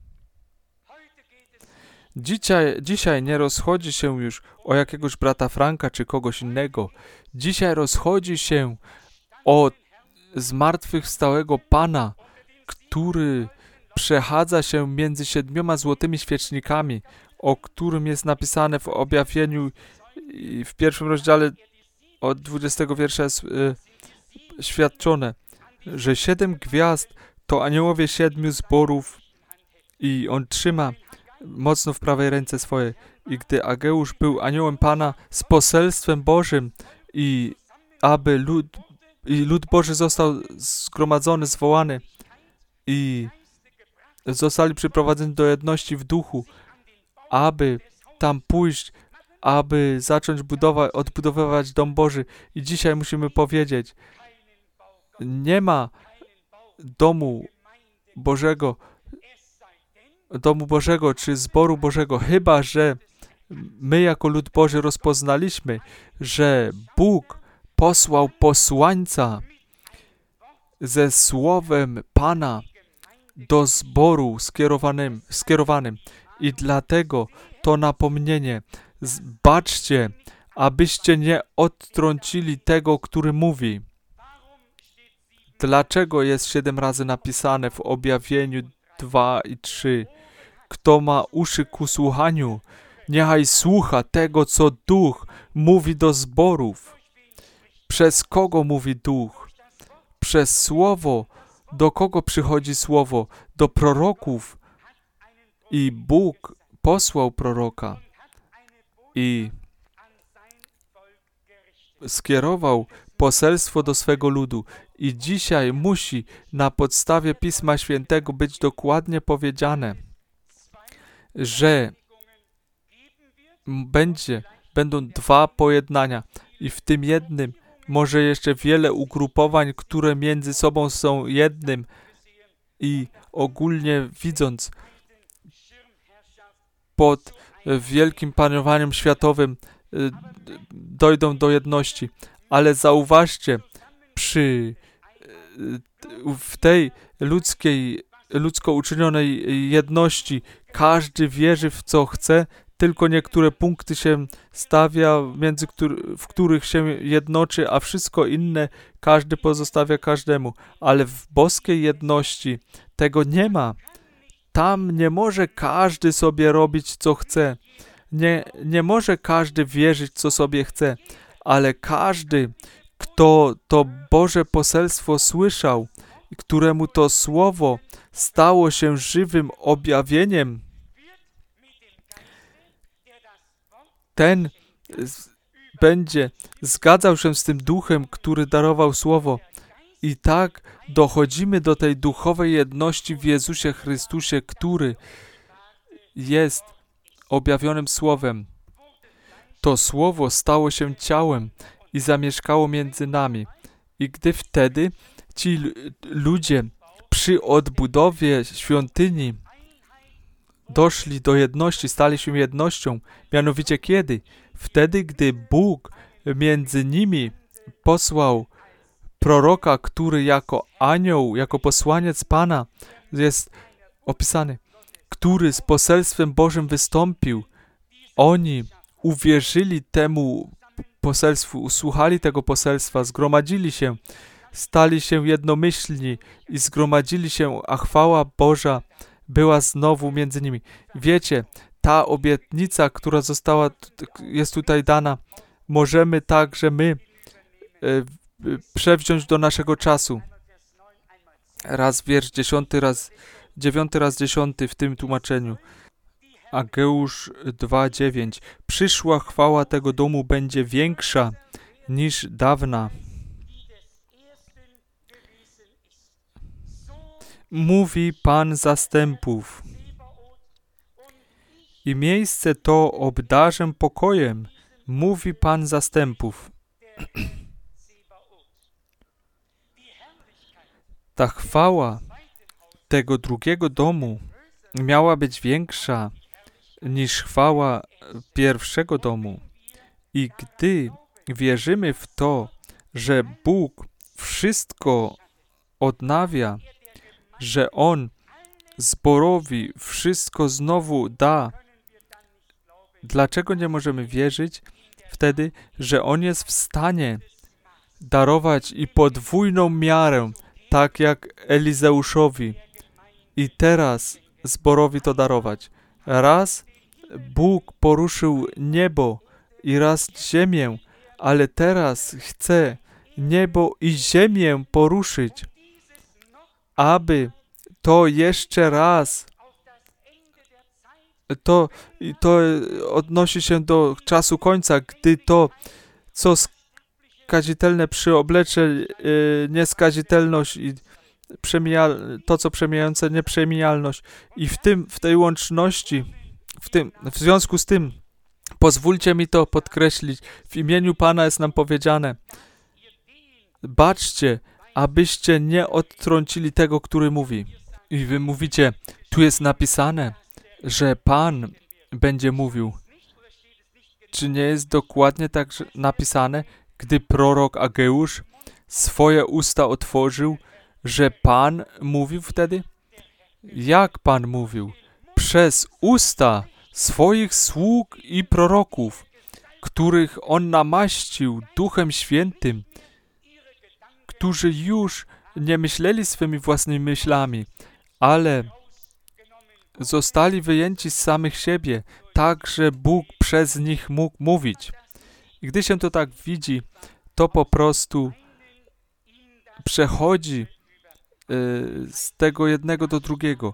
Dzisiaj nie rozchodzi się już o jakiegoś brata Franka czy kogoś innego. Dzisiaj rozchodzi się o zmartwychwstałego Pana, który przechadza się między 7 złotymi świecznikami. o którym jest napisane w objawieniu i w 1 rozdziale od 20 wiersza jest świadczone, że 7 gwiazd to aniołowie 7 zborów i on trzyma mocno w prawej ręce swoje. I gdy Ageusz był aniołem Pana z poselstwem Bożym i aby lud Boży został zgromadzony, zwołany i zostali przyprowadzeni do jedności w duchu, aby tam pójść, aby zacząć odbudowywać dom Boży. I dzisiaj musimy powiedzieć, nie ma domu Bożego czy zboru Bożego, chyba że my jako lud Boży rozpoznaliśmy, że Bóg posłał posłańca ze słowem Pana do zboru skierowanym. I dlatego to napomnienie, baczcie, abyście nie odtrącili tego, który mówi. Dlaczego jest 7 razy napisane w objawieniu 2 i 3? Kto ma uszy ku słuchaniu, niechaj słucha tego, co Duch mówi do zborów. Przez kogo mówi Duch? Przez Słowo. Do kogo przychodzi Słowo? Do proroków. I Bóg posłał proroka i skierował poselstwo do swego ludu. I dzisiaj musi na podstawie Pisma Świętego być dokładnie powiedziane, że będą 2 pojednania i w tym jednym może jeszcze wiele ugrupowań, które między sobą są jednym i ogólnie widząc pod wielkim panowaniem światowym dojdą do jedności. Ale zauważcie, w tej ludzko uczynionej jedności każdy wierzy w co chce, tylko niektóre punkty się stawia, w których się jednoczy, a wszystko inne każdy pozostawia każdemu. Ale w boskiej jedności tego nie ma. Tam nie może każdy sobie robić co chce. Nie może każdy wierzyć co sobie chce, ale każdy, kto to Boże poselstwo słyszał, któremu to słowo stało się żywym objawieniem, ten będzie zgadzał się z tym duchem, który darował słowo. I tak dochodzimy do tej duchowej jedności w Jezusie Chrystusie, który jest objawionym słowem. To słowo stało się ciałem i zamieszkało między nami. I gdy wtedy ci ludzie przy odbudowie świątyni doszli do jedności, stali się jednością, mianowicie kiedy? Wtedy, gdy Bóg między nimi posłał proroka, który jako anioł, jako posłaniec Pana jest opisany, który z poselstwem Bożym wystąpił. Oni uwierzyli temu poselstwu, usłuchali tego poselstwa, zgromadzili się, stali się jednomyślni i zgromadzili się, a chwała Boża była znowu między nimi. Wiecie, ta obietnica, która jest tutaj dana, możemy także my przewziąć do naszego czasu. Raz wiersz 10, raz 9, raz 10 w tym tłumaczeniu. Ageusz 2:9. Przyszła chwała tego domu będzie większa niż dawna. Mówi Pan zastępów. I miejsce to obdarzę pokojem, mówi Pan zastępów. Ta chwała tego drugiego domu miała być większa niż chwała pierwszego domu. I gdy wierzymy w to, że Bóg wszystko odnawia, że On zborowi wszystko znowu da, dlaczego nie możemy wierzyć wtedy, że On jest w stanie darować i podwójną miarę, tak jak Elizeuszowi, i teraz zborowi to darować. Raz Bóg poruszył niebo i raz ziemię, ale teraz chce niebo i ziemię poruszyć, aby to jeszcze raz, to odnosi się do czasu końca, gdy to, co skazitelne przyoblecze nieskazitelność i to, co przemijające nieprzemijalność. I w tej łączności, w związku z tym, pozwólcie mi to podkreślić, w imieniu Pana jest nam powiedziane, baczcie, abyście nie odtrącili tego, który mówi. I wy mówicie, tu jest napisane, że Pan będzie mówił. Czy nie jest dokładnie tak napisane, gdy prorok Ageusz swoje usta otworzył, że Pan mówił wtedy? Jak Pan mówił? Przez usta swoich sług i proroków, których On namaścił Duchem Świętym, którzy już nie myśleli swymi własnymi myślami, ale zostali wyjęci z samych siebie, tak, że Bóg przez nich mógł mówić. I gdy się to tak widzi, to po prostu przechodzi z tego jednego do drugiego.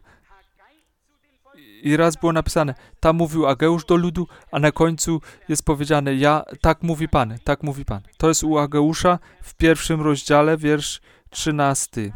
I raz było napisane, tam mówił Ageusz do ludu, a na końcu jest powiedziane, tak mówi Pan, tak mówi Pan. To jest u Ageusza w 1 rozdziale, wiersz 13.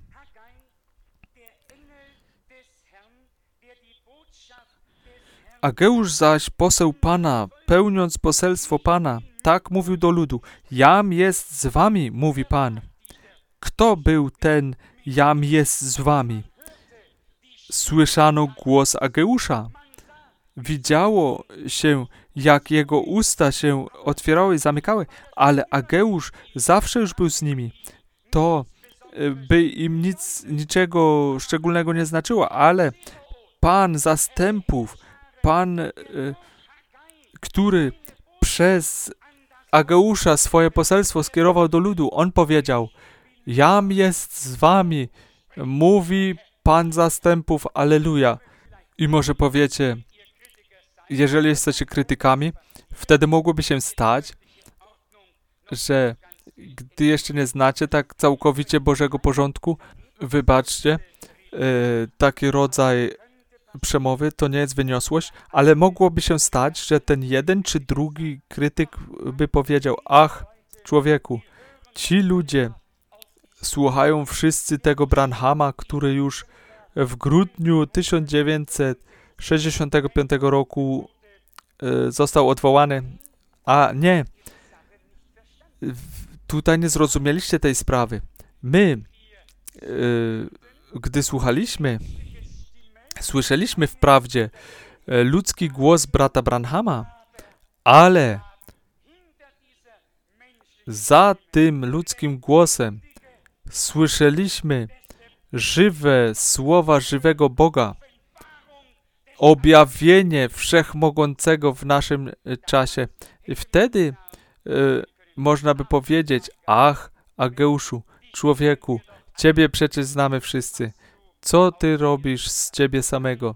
Ageusz zaś, poseł Pana, pełniąc poselstwo Pana, tak mówił do ludu, jam jest z wami, mówi Pan. Kto był ten, jam jest z wami? Słyszano głos Ageusza. Widziało się, jak jego usta się otwierały i zamykały, ale Ageusz zawsze już był z nimi. To by im niczego szczególnego nie znaczyło, ale Pan zastępów, Pan, który przez Ageusza swoje poselstwo skierował do ludu, on powiedział, jam jest z wami, mówi Pan zastępów, alleluja. I może powiecie, jeżeli jesteście krytykami, wtedy mogłoby się stać, że gdy jeszcze nie znacie tak całkowicie Bożego porządku, wybaczcie, taki rodzaj przemowy to nie jest wyniosłość, ale mogłoby się stać, że ten jeden czy drugi krytyk by powiedział, ach, człowieku, ci ludzie słuchają wszyscy tego Branhama, który już w grudniu 1965 roku został odwołany. A nie, tutaj nie zrozumieliście tej sprawy. My, gdy słyszeliśmy wprawdzie ludzki głos brata Branhama, ale za tym ludzkim głosem słyszeliśmy żywe słowa żywego Boga, objawienie Wszechmogącego w naszym czasie. I wtedy można by powiedzieć, ach, Ageuszu, człowieku, Ciebie przecież znamy wszyscy. Co Ty robisz z Ciebie samego?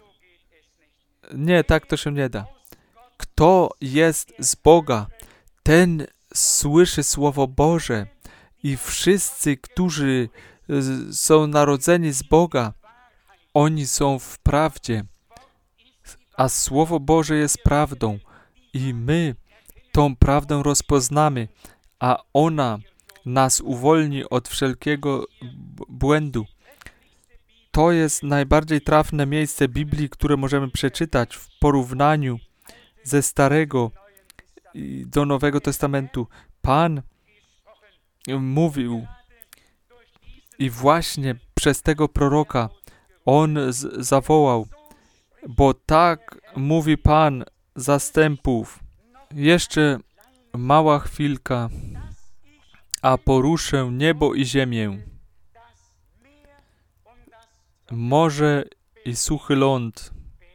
Nie, tak to się nie da. Kto jest z Boga, ten słyszy Słowo Boże i wszyscy, którzy są narodzeni z Boga, oni są w prawdzie, a Słowo Boże jest prawdą i my tą prawdę rozpoznamy, a ona nas uwolni od wszelkiego błędu. To jest najbardziej trafne miejsce Biblii, które możemy przeczytać w porównaniu ze Starego do Nowego Testamentu. Pan mówił i właśnie przez tego proroka on zawołał, bo tak mówi Pan zastępów. Jeszcze mała chwilka, a poruszę niebo i ziemię, morze i suchy ląd.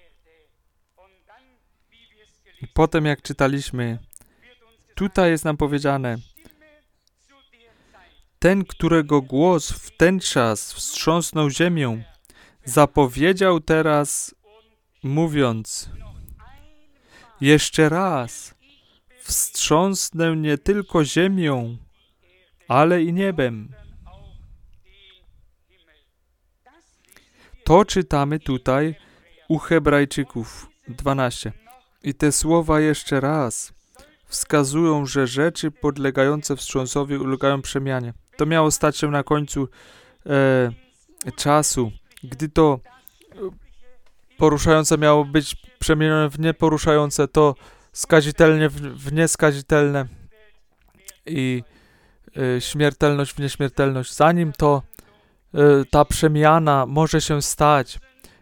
I potem, jak czytaliśmy, tutaj jest nam powiedziane, ten, którego głos w ten czas wstrząsnął ziemią, zapowiedział teraz, mówiąc, Jeszcze raz wstrząsnę nie tylko ziemią, ale i niebem. To czytamy tutaj u Hebrajczyków 12. I te słowa jeszcze raz wskazują, że rzeczy podlegające wstrząsowi ulegają przemianie. To miało stać się na końcu czasu, gdy to poruszające miało być przemienione w nieporuszające, to skazitelne w nieskazitelne i śmiertelność w nieśmiertelność. Zanim to ta przemiana może się stać,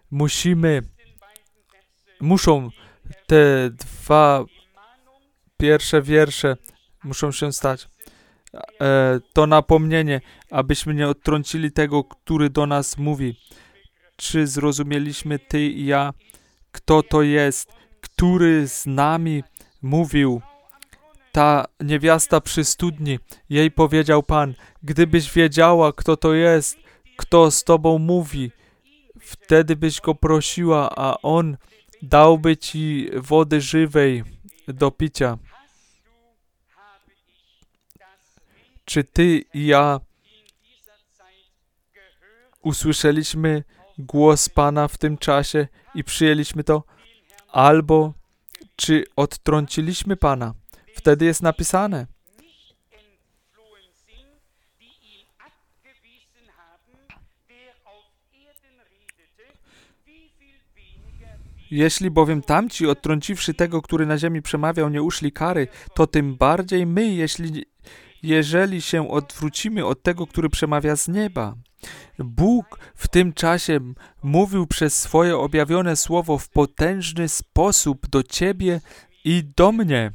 muszą te dwa pierwsze wiersze muszą się stać. To napomnienie, abyśmy nie odtrącili tego, który do nas mówi. Czy zrozumieliśmy ty i ja, kto to jest, który z nami mówił? Ta niewiasta przy studni, jej powiedział Pan, gdybyś wiedziała, kto to jest, kto z tobą mówi, wtedy byś go prosiła, a on dałby ci wody żywej do picia. Czy ty i ja usłyszeliśmy głos Pana w tym czasie i przyjęliśmy to? Albo czy odtrąciliśmy Pana? Wtedy jest napisane. Jeśli bowiem tamci, odtrąciwszy tego, który na ziemi przemawiał, nie uszli kary, to tym bardziej my, jeżeli się odwrócimy od tego, który przemawia z nieba. Bóg w tym czasie mówił przez swoje objawione słowo w potężny sposób do ciebie i do mnie.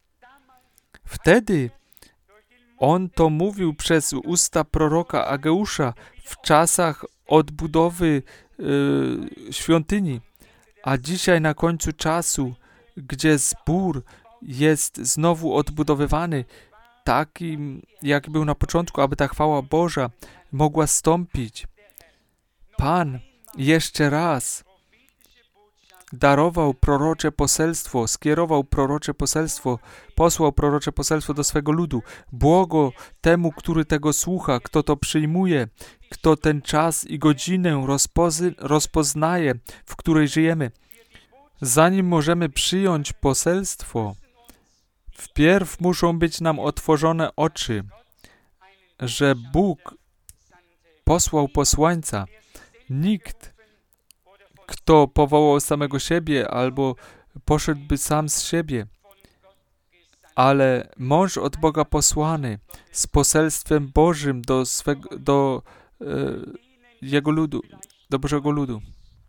Wtedy On to mówił przez usta proroka Ageusza w czasach odbudowy świątyni. A dzisiaj na końcu czasu, gdzie zbór jest znowu odbudowywany, takim jak był na początku, aby ta chwała Boża mogła stąpić. Pan jeszcze raz darował prorocze poselstwo, skierował prorocze poselstwo, posłał prorocze poselstwo do swego ludu. Błogo temu, który tego słucha, kto to przyjmuje, kto ten czas i godzinę rozpoznaje, w której żyjemy. Zanim możemy przyjąć poselstwo, wpierw muszą być nam otworzone oczy, że Bóg posłał posłańca. Nikt, kto powołał samego siebie albo poszedłby sam z siebie, ale mąż od Boga posłany z poselstwem Bożym do Jego ludu, do Bożego ludu.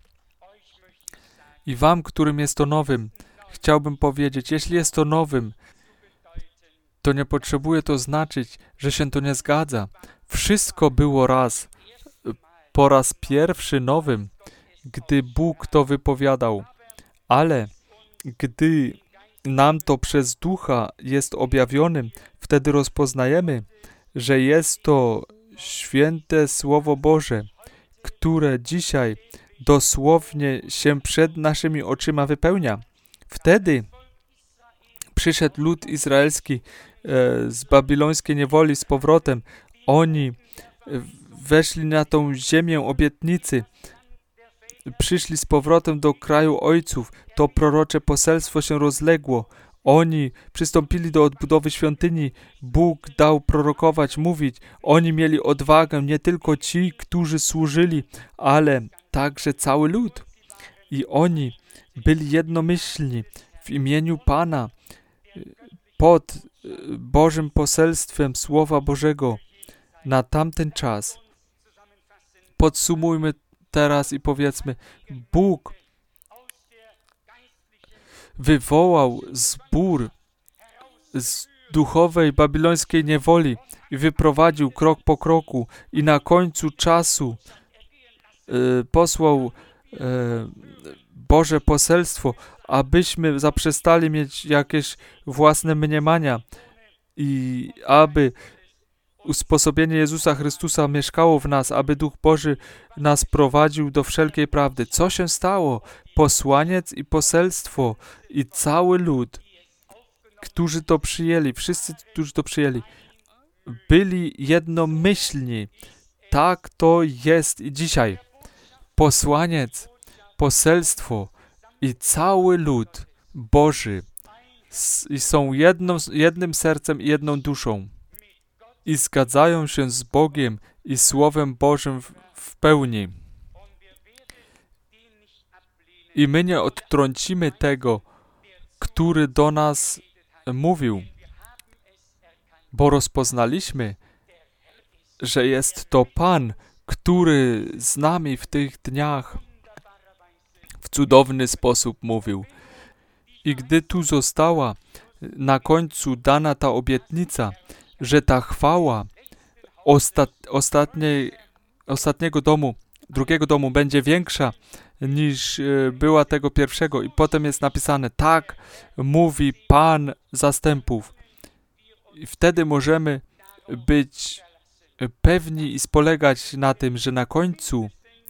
I wam, którym jest to nowym, chciałbym powiedzieć, jeśli jest to nowym, to nie potrzebuje to znaczyć, że się to nie zgadza. Wszystko było po raz pierwszy nowym, gdy Bóg to wypowiadał, ale gdy nam to przez Ducha jest objawionym, wtedy rozpoznajemy, że jest to święte Słowo Boże, które dzisiaj dosłownie się przed naszymi oczyma wypełnia. Wtedy przyszedł lud izraelski z babilońskiej niewoli z powrotem. Oni weszli na tą ziemię obietnicy, przyszli z powrotem do kraju ojców. To prorocze poselstwo się rozległo. Oni przystąpili do odbudowy świątyni. Bóg dał prorokować, mówić. Oni mieli odwagę, nie tylko ci, którzy służyli, ale także cały lud. I oni byli jednomyślni w imieniu Pana pod Bożym poselstwem Słowa Bożego na tamten czas. Podsumujmy teraz i powiedzmy, Bóg wywołał zbór z duchowej babilońskiej niewoli i wyprowadził krok po kroku i na końcu czasu posłał Boże poselstwo, abyśmy zaprzestali mieć jakieś własne mniemania i aby usposobienie Jezusa Chrystusa mieszkało w nas, aby Duch Boży nas prowadził do wszelkiej prawdy. Co się stało? posłaniec i poselstwo i cały lud, którzy to przyjęli, wszyscy, którzy to przyjęli, byli jednomyślni. Tak to jest i dzisiaj. Posłaniec, poselstwo i cały lud Boży i są jednym sercem i jedną duszą i zgadzają się z Bogiem i Słowem Bożym w pełni. I my nie odtrącimy tego, który do nas mówił, bo rozpoznaliśmy, że jest to Pan, który z nami w tych dniach w cudowny sposób mówił. I gdy tu została na końcu dana ta obietnica, że ta chwała ostatniego domu, drugiego domu będzie większa niż była tego pierwszego. I potem jest napisane, tak mówi Pan zastępów. I wtedy możemy być pewni i spolegać na tym, że na końcu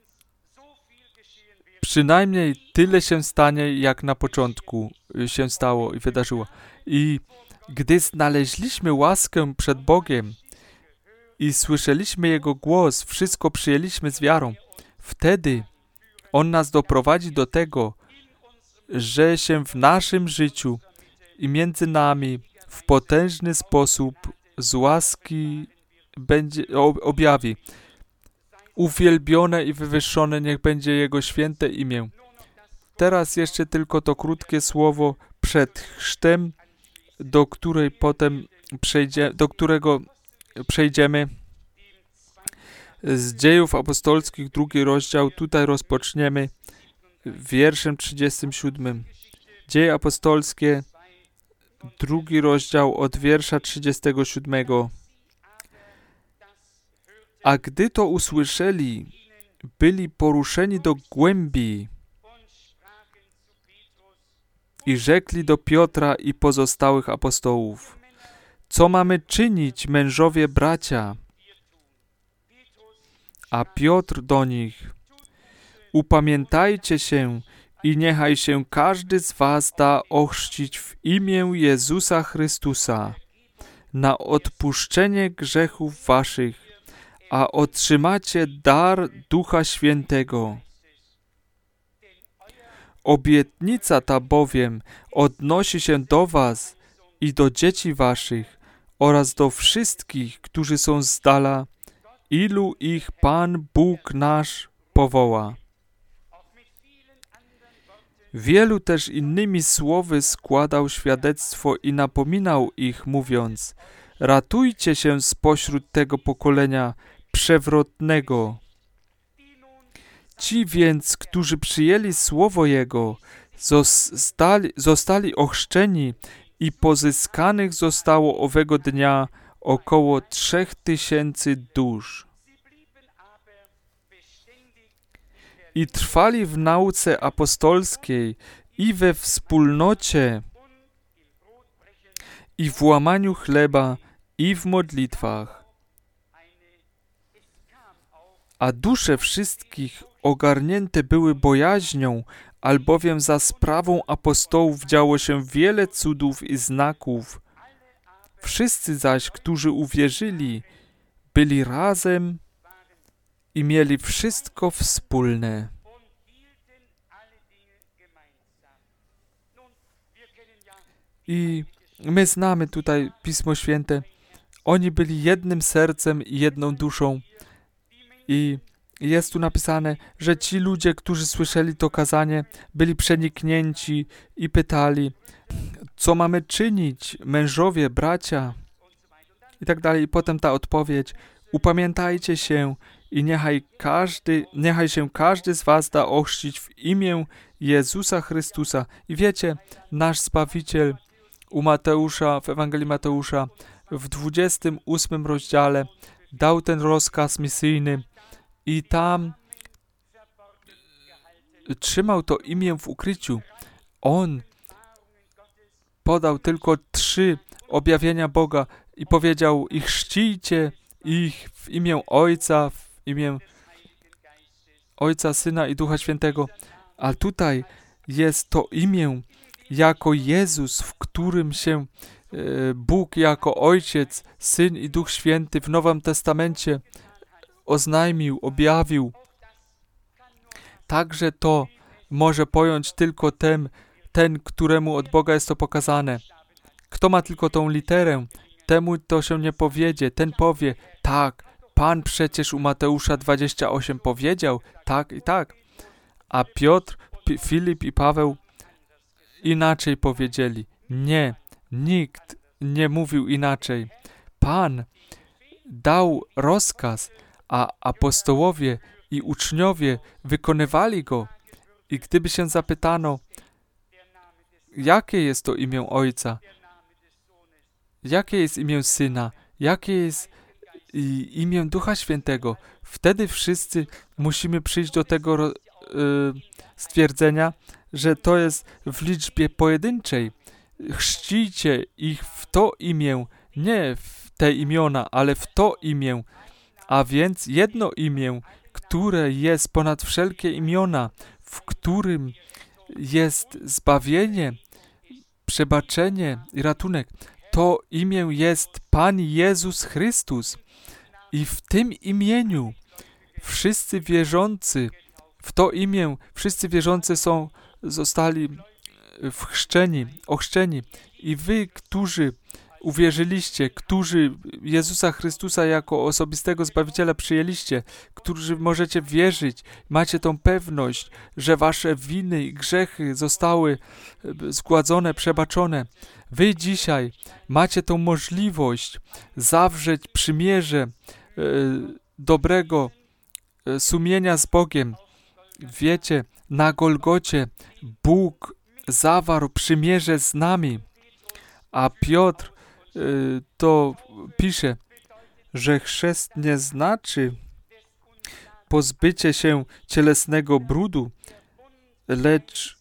przynajmniej tyle się stanie, jak na początku się stało i wydarzyło. I gdy znaleźliśmy łaskę przed Bogiem i słyszeliśmy Jego głos, wszystko przyjęliśmy z wiarą, wtedy On nas doprowadzi do tego, że się w naszym życiu i między nami w potężny sposób z łaski objawi. Uwielbione i wywyższone niech będzie Jego święte imię. Teraz jeszcze tylko to krótkie słowo przed chrztem, do którego przejdziemy z Dziejów Apostolskich, 2 rozdział. Tutaj rozpoczniemy wierszem 37. Dzieje Apostolskie, 2 rozdział od wiersza 37. A gdy to usłyszeli, byli poruszeni do głębi i rzekli do Piotra i pozostałych apostołów: co mamy czynić, mężowie bracia? A Piotr do nich: upamiętajcie się i niechaj się każdy z was da ochrzcić w imię Jezusa Chrystusa na odpuszczenie grzechów waszych, a otrzymacie dar Ducha Świętego. Obietnica ta bowiem odnosi się do was i do dzieci waszych oraz do wszystkich, którzy są z dala, ilu ich Pan Bóg nasz powoła. Wielu też innymi słowy składał świadectwo i napominał ich, mówiąc: ratujcie się spośród tego pokolenia przewrotnego. Ci więc, którzy przyjęli słowo Jego, zostali ochrzczeni i pozyskanych zostało owego dnia około 3000 dusz. I trwali w nauce apostolskiej i we wspólnocie, i w łamaniu chleba, i w modlitwach. A dusze wszystkich ogarnięte były bojaźnią, albowiem za sprawą apostołów działo się wiele cudów i znaków. Wszyscy zaś, którzy uwierzyli, byli razem i mieli wszystko wspólne. I my znamy tutaj Pismo Święte. Oni byli jednym sercem i jedną duszą. I jest tu napisane, że ci ludzie, którzy słyszeli to kazanie, byli przeniknięci i pytali: co mamy czynić, mężowie, bracia? I tak dalej. I potem ta odpowiedź: upamiętajcie się i niechaj się każdy z was da ochrzcić w imię Jezusa Chrystusa. I wiecie, nasz Zbawiciel u Mateusza, w Ewangelii Mateusza, w 28 rozdziale dał ten rozkaz misyjny i tam trzymał to imię w ukryciu. On podał tylko 3 objawienia Boga i powiedział: i chrzcijcie ich w imię Ojca, w imię Ojca, Syna i Ducha Świętego. A tutaj jest to imię jako Jezus, w którym się Bóg jako Ojciec, Syn i Duch Święty w Nowym Testamencie oznajmił, objawił. Także to może pojąć tylko ten, któremu od Boga jest to pokazane. Kto ma tylko tą literę, temu to się nie powiedzie. Ten powie, tak, Pan przecież u Mateusza 28 powiedział, tak i tak. A Piotr, Filip i Paweł inaczej powiedzieli. Nie, nikt nie mówił inaczej. Pan dał rozkaz, a apostołowie i uczniowie wykonywali go. I gdyby się zapytano, jakie jest to imię Ojca, jakie jest imię Syna, jakie jest imię Ducha Świętego, wtedy wszyscy musimy przyjść do tego stwierdzenia, że to jest w liczbie pojedynczej. Chrzcijcie ich w to imię, nie w te imiona, ale w to imię, a więc jedno imię, które jest ponad wszelkie imiona, w którym jest zbawienie, przebaczenie i ratunek. To imię jest Pan Jezus Chrystus. I w tym imieniu wszyscy wierzący, w to imię wszyscy wierzący zostali ochrzczeni. I wy, którzy uwierzyliście, którzy Jezusa Chrystusa jako osobistego Zbawiciela przyjęliście, którzy możecie wierzyć, macie tą pewność, że wasze winy i grzechy zostały zgładzone, przebaczone. Wy dzisiaj macie tą możliwość zawrzeć przymierze dobrego sumienia z Bogiem. Wiecie, na Golgocie Bóg zawarł przymierze z nami, a Piotr to pisze, że chrzest nie znaczy pozbycie się cielesnego brudu, lecz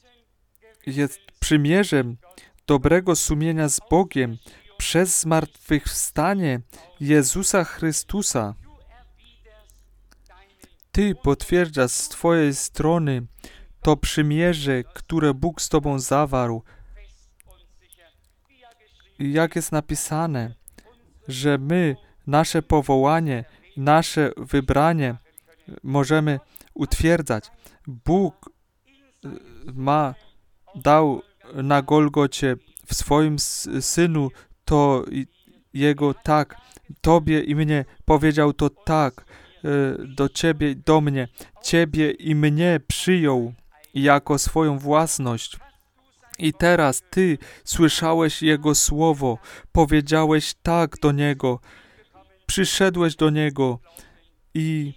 jest przymierzem dobrego sumienia z Bogiem przez zmartwychwstanie Jezusa Chrystusa. Ty potwierdzasz z twojej strony to przymierze, które Bóg z tobą zawarł. I jak jest napisane, że my, nasze powołanie, nasze wybranie możemy utwierdzać. Bóg dał na Golgocie w swoim Synu to Jego tak, Tobie i mnie powiedział to tak, do Ciebie, do mnie. Ciebie i mnie przyjął jako swoją własność. I teraz Ty słyszałeś Jego słowo, powiedziałeś tak do Niego, przyszedłeś do Niego i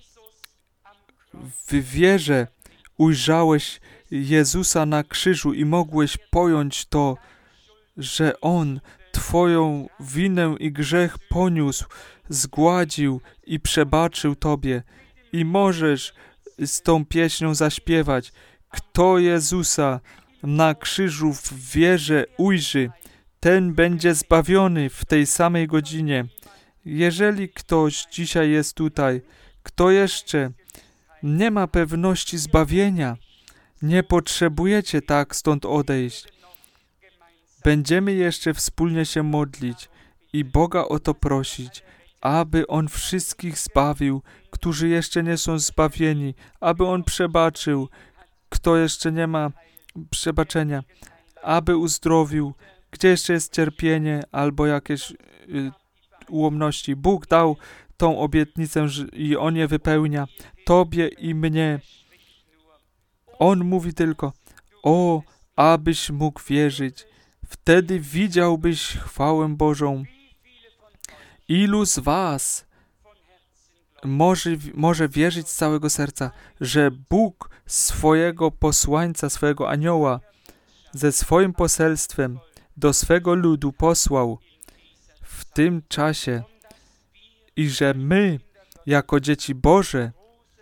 w wierze ujrzałeś Jezusa na krzyżu i mogłeś pojąć to, że On Twoją winę i grzech poniósł, zgładził i przebaczył Tobie. I możesz z tą pieśnią zaśpiewać. Kto Jezusa na krzyżu w wierze ujrzy, ten będzie zbawiony w tej samej godzinie. Jeżeli ktoś dzisiaj jest tutaj, kto jeszcze nie ma pewności zbawienia, nie potrzebujecie tak stąd odejść. Będziemy jeszcze wspólnie się modlić i Boga o to prosić, aby On wszystkich zbawił, którzy jeszcze nie są zbawieni, aby On przebaczył, kto jeszcze nie ma przebaczenia, aby uzdrowił, gdzie jeszcze jest cierpienie albo jakieś ułomności. Bóg dał tą obietnicę i On je wypełnia Tobie i mnie. On mówi tylko, o, abyś mógł wierzyć. Wtedy widziałbyś chwałę Bożą. Ilu z was może wierzyć z całego serca, że Bóg swojego posłańca, swojego anioła ze swoim poselstwem do swego ludu posłał w tym czasie i że my, jako dzieci Boże,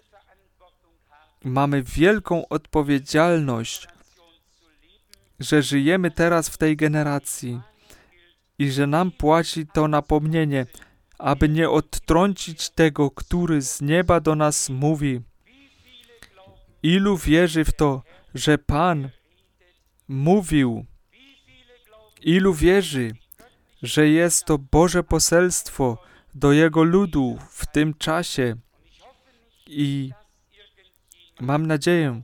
mamy wielką odpowiedzialność, że żyjemy teraz w tej generacji i że nam płaci to napomnienie, aby nie odtrącić tego, który z nieba do nas mówi. Ilu wierzy w to, że Pan mówił, ilu wierzy, że jest to Boże poselstwo do Jego ludu w tym czasie. I mam nadzieję,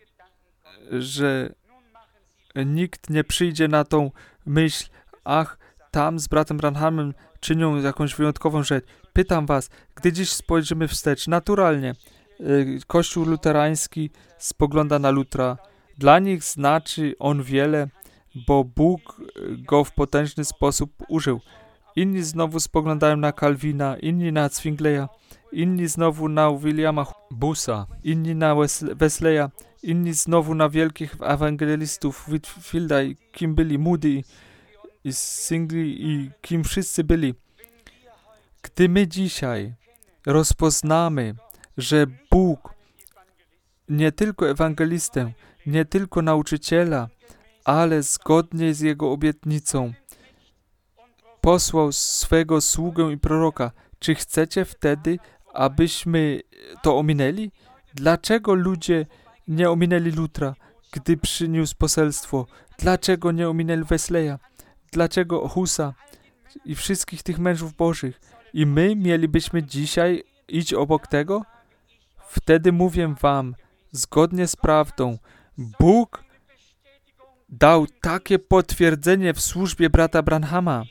że nikt nie przyjdzie na tą myśl, ach, tam z bratem Branhamem czynią jakąś wyjątkową rzecz. Pytam was, gdy dziś spojrzymy wstecz, naturalnie Kościół luterański spogląda na Lutra. Dla nich znaczy on wiele, bo Bóg go w potężny sposób użył. Inni znowu spoglądają na Calvina, inni na Zwingleya, inni znowu na Williama Busa, inni na Wesleya, inni znowu na wielkich ewangelistów Whitfielda i kim byli Moody i Zwingli i kim wszyscy byli. Gdy my dzisiaj rozpoznamy, że Bóg nie tylko ewangelistę, nie tylko nauczyciela, ale zgodnie z Jego obietnicą posłał swego sługę i proroka. Czy chcecie wtedy, abyśmy to ominęli? Dlaczego ludzie nie ominęli Lutra, gdy przyniósł poselstwo? Dlaczego nie ominęli Wesleya? Dlaczego Husa i wszystkich tych mężów bożych? I my mielibyśmy dzisiaj iść obok tego? Wtedy mówię wam, zgodnie z prawdą, Bóg dał takie potwierdzenie w służbie brata Branhama,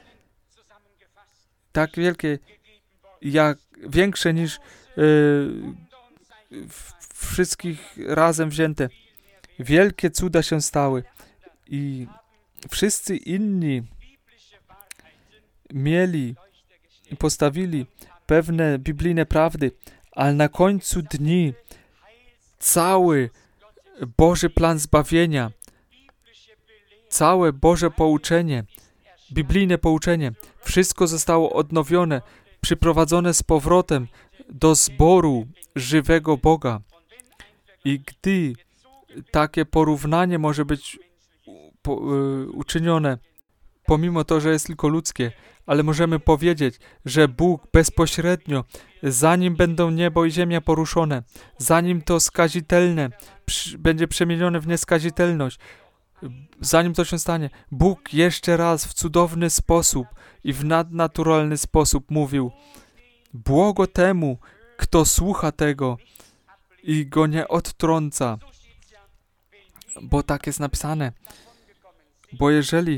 tak wielkie, jak większe niż wszystkich razem wzięte. Wielkie cuda się stały i wszyscy inni mieli i postawili pewne biblijne prawdy, ale na końcu dni cały Boży plan zbawienia, całe Boże pouczenie, biblijne pouczenie, wszystko zostało odnowione, przyprowadzone z powrotem do zboru żywego Boga. I gdy takie porównanie może być uczynione, pomimo to, że jest tylko ludzkie, ale możemy powiedzieć, że Bóg bezpośrednio, zanim będą niebo i ziemia poruszone, zanim to skazitelne będzie przemienione w nieskazitelność, zanim to się stanie, Bóg jeszcze raz w cudowny sposób i w nadnaturalny sposób mówił: błogo temu, kto słucha tego i go nie odtrąca. Bo tak jest napisane. Bo jeżeli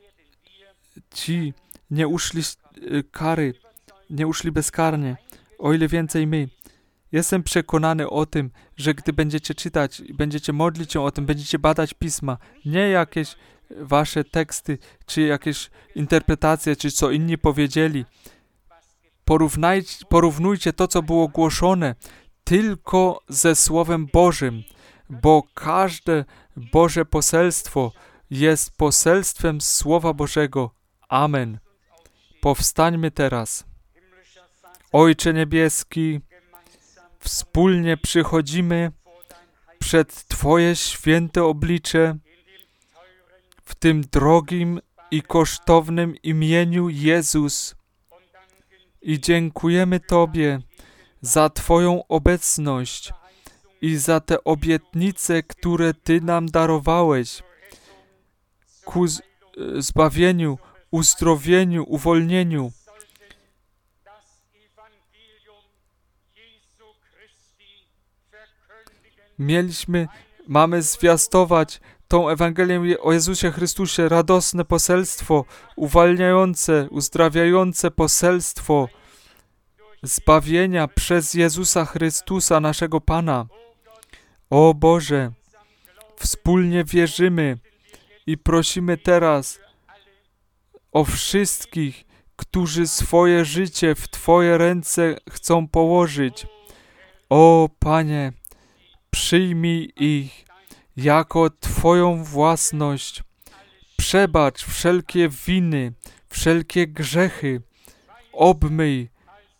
ci nie uszli kary, nie uszli bezkarnie, o ile więcej my. Jestem przekonany o tym, że gdy będziecie czytać, będziecie modlić się o tym, będziecie badać pisma, nie jakieś wasze teksty, czy jakieś interpretacje, czy co inni powiedzieli. Porównujcie to, co było głoszone, tylko ze Słowem Bożym, bo każde Boże poselstwo jest poselstwem Słowa Bożego. Amen. Powstańmy teraz. Ojcze Niebieski, wspólnie przychodzimy przed Twoje święte oblicze w tym drogim i kosztownym imieniu Jezus i dziękujemy Tobie za Twoją obecność i za te obietnice, które Ty nam darowałeś ku zbawieniu, uzdrowieniu, uwolnieniu. Mamy zwiastować tą Ewangelię o Jezusie Chrystusie, radosne poselstwo, uwalniające, uzdrawiające poselstwo zbawienia przez Jezusa Chrystusa, naszego Pana. O Boże, wspólnie wierzymy i prosimy teraz o wszystkich, którzy swoje życie w Twoje ręce chcą położyć. O Panie, przyjmij ich jako Twoją własność. Przebacz wszelkie winy, wszelkie grzechy. Obmyj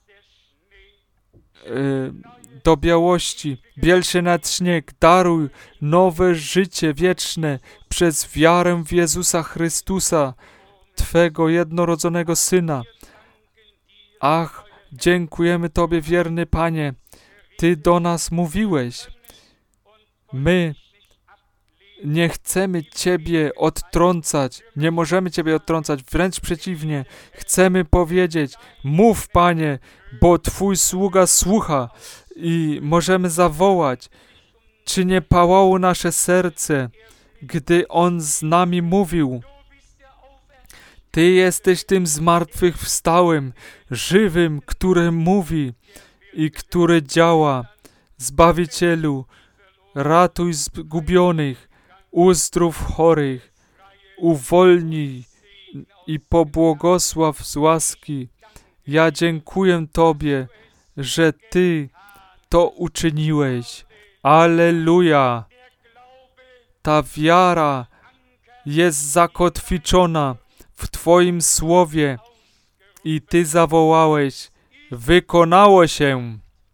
do białości, biel się nad śnieg, daruj nowe życie wieczne przez wiarę w Jezusa Chrystusa, Twego jednorodzonego Syna. Ach, dziękujemy Tobie, wierny Panie, Ty do nas mówiłeś. My Nie chcemy Ciebie odtrącać, nie możemy Ciebie odtrącać, wręcz przeciwnie. Chcemy powiedzieć, mów, Panie, bo Twój sługa słucha i możemy zawołać, czy nie pałało nasze serce, gdy On z nami mówił. Ty jesteś tym zmartwychwstałym, żywym, który mówi i który działa. Zbawicielu, ratuj zgubionych, uzdrów chorych, uwolnij i pobłogosław z łaski. Ja dziękuję Tobie, że Ty to uczyniłeś. Alleluja! Ta wiara jest zakotwiczona w Twoim słowie i Ty zawołałeś, wykonało się.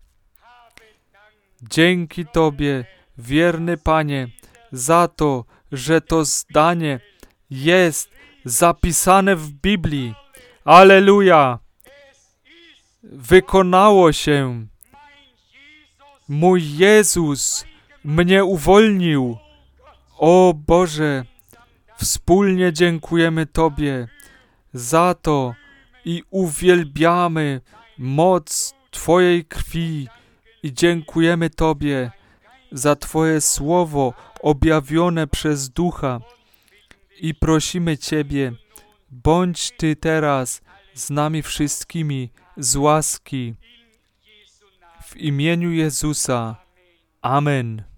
Dzięki Tobie, wierny Panie, za to, że to zdanie jest zapisane w Biblii. Alleluja! Wykonało się. Mój Jezus mnie uwolnił. O Boże, wspólnie dziękujemy Tobie za to i uwielbiamy moc Twojej krwi i dziękujemy Tobie za Twoje słowo objawione przez Ducha i prosimy Ciebie, bądź Ty teraz z nami wszystkimi z łaski. W imieniu Jezusa. Amen.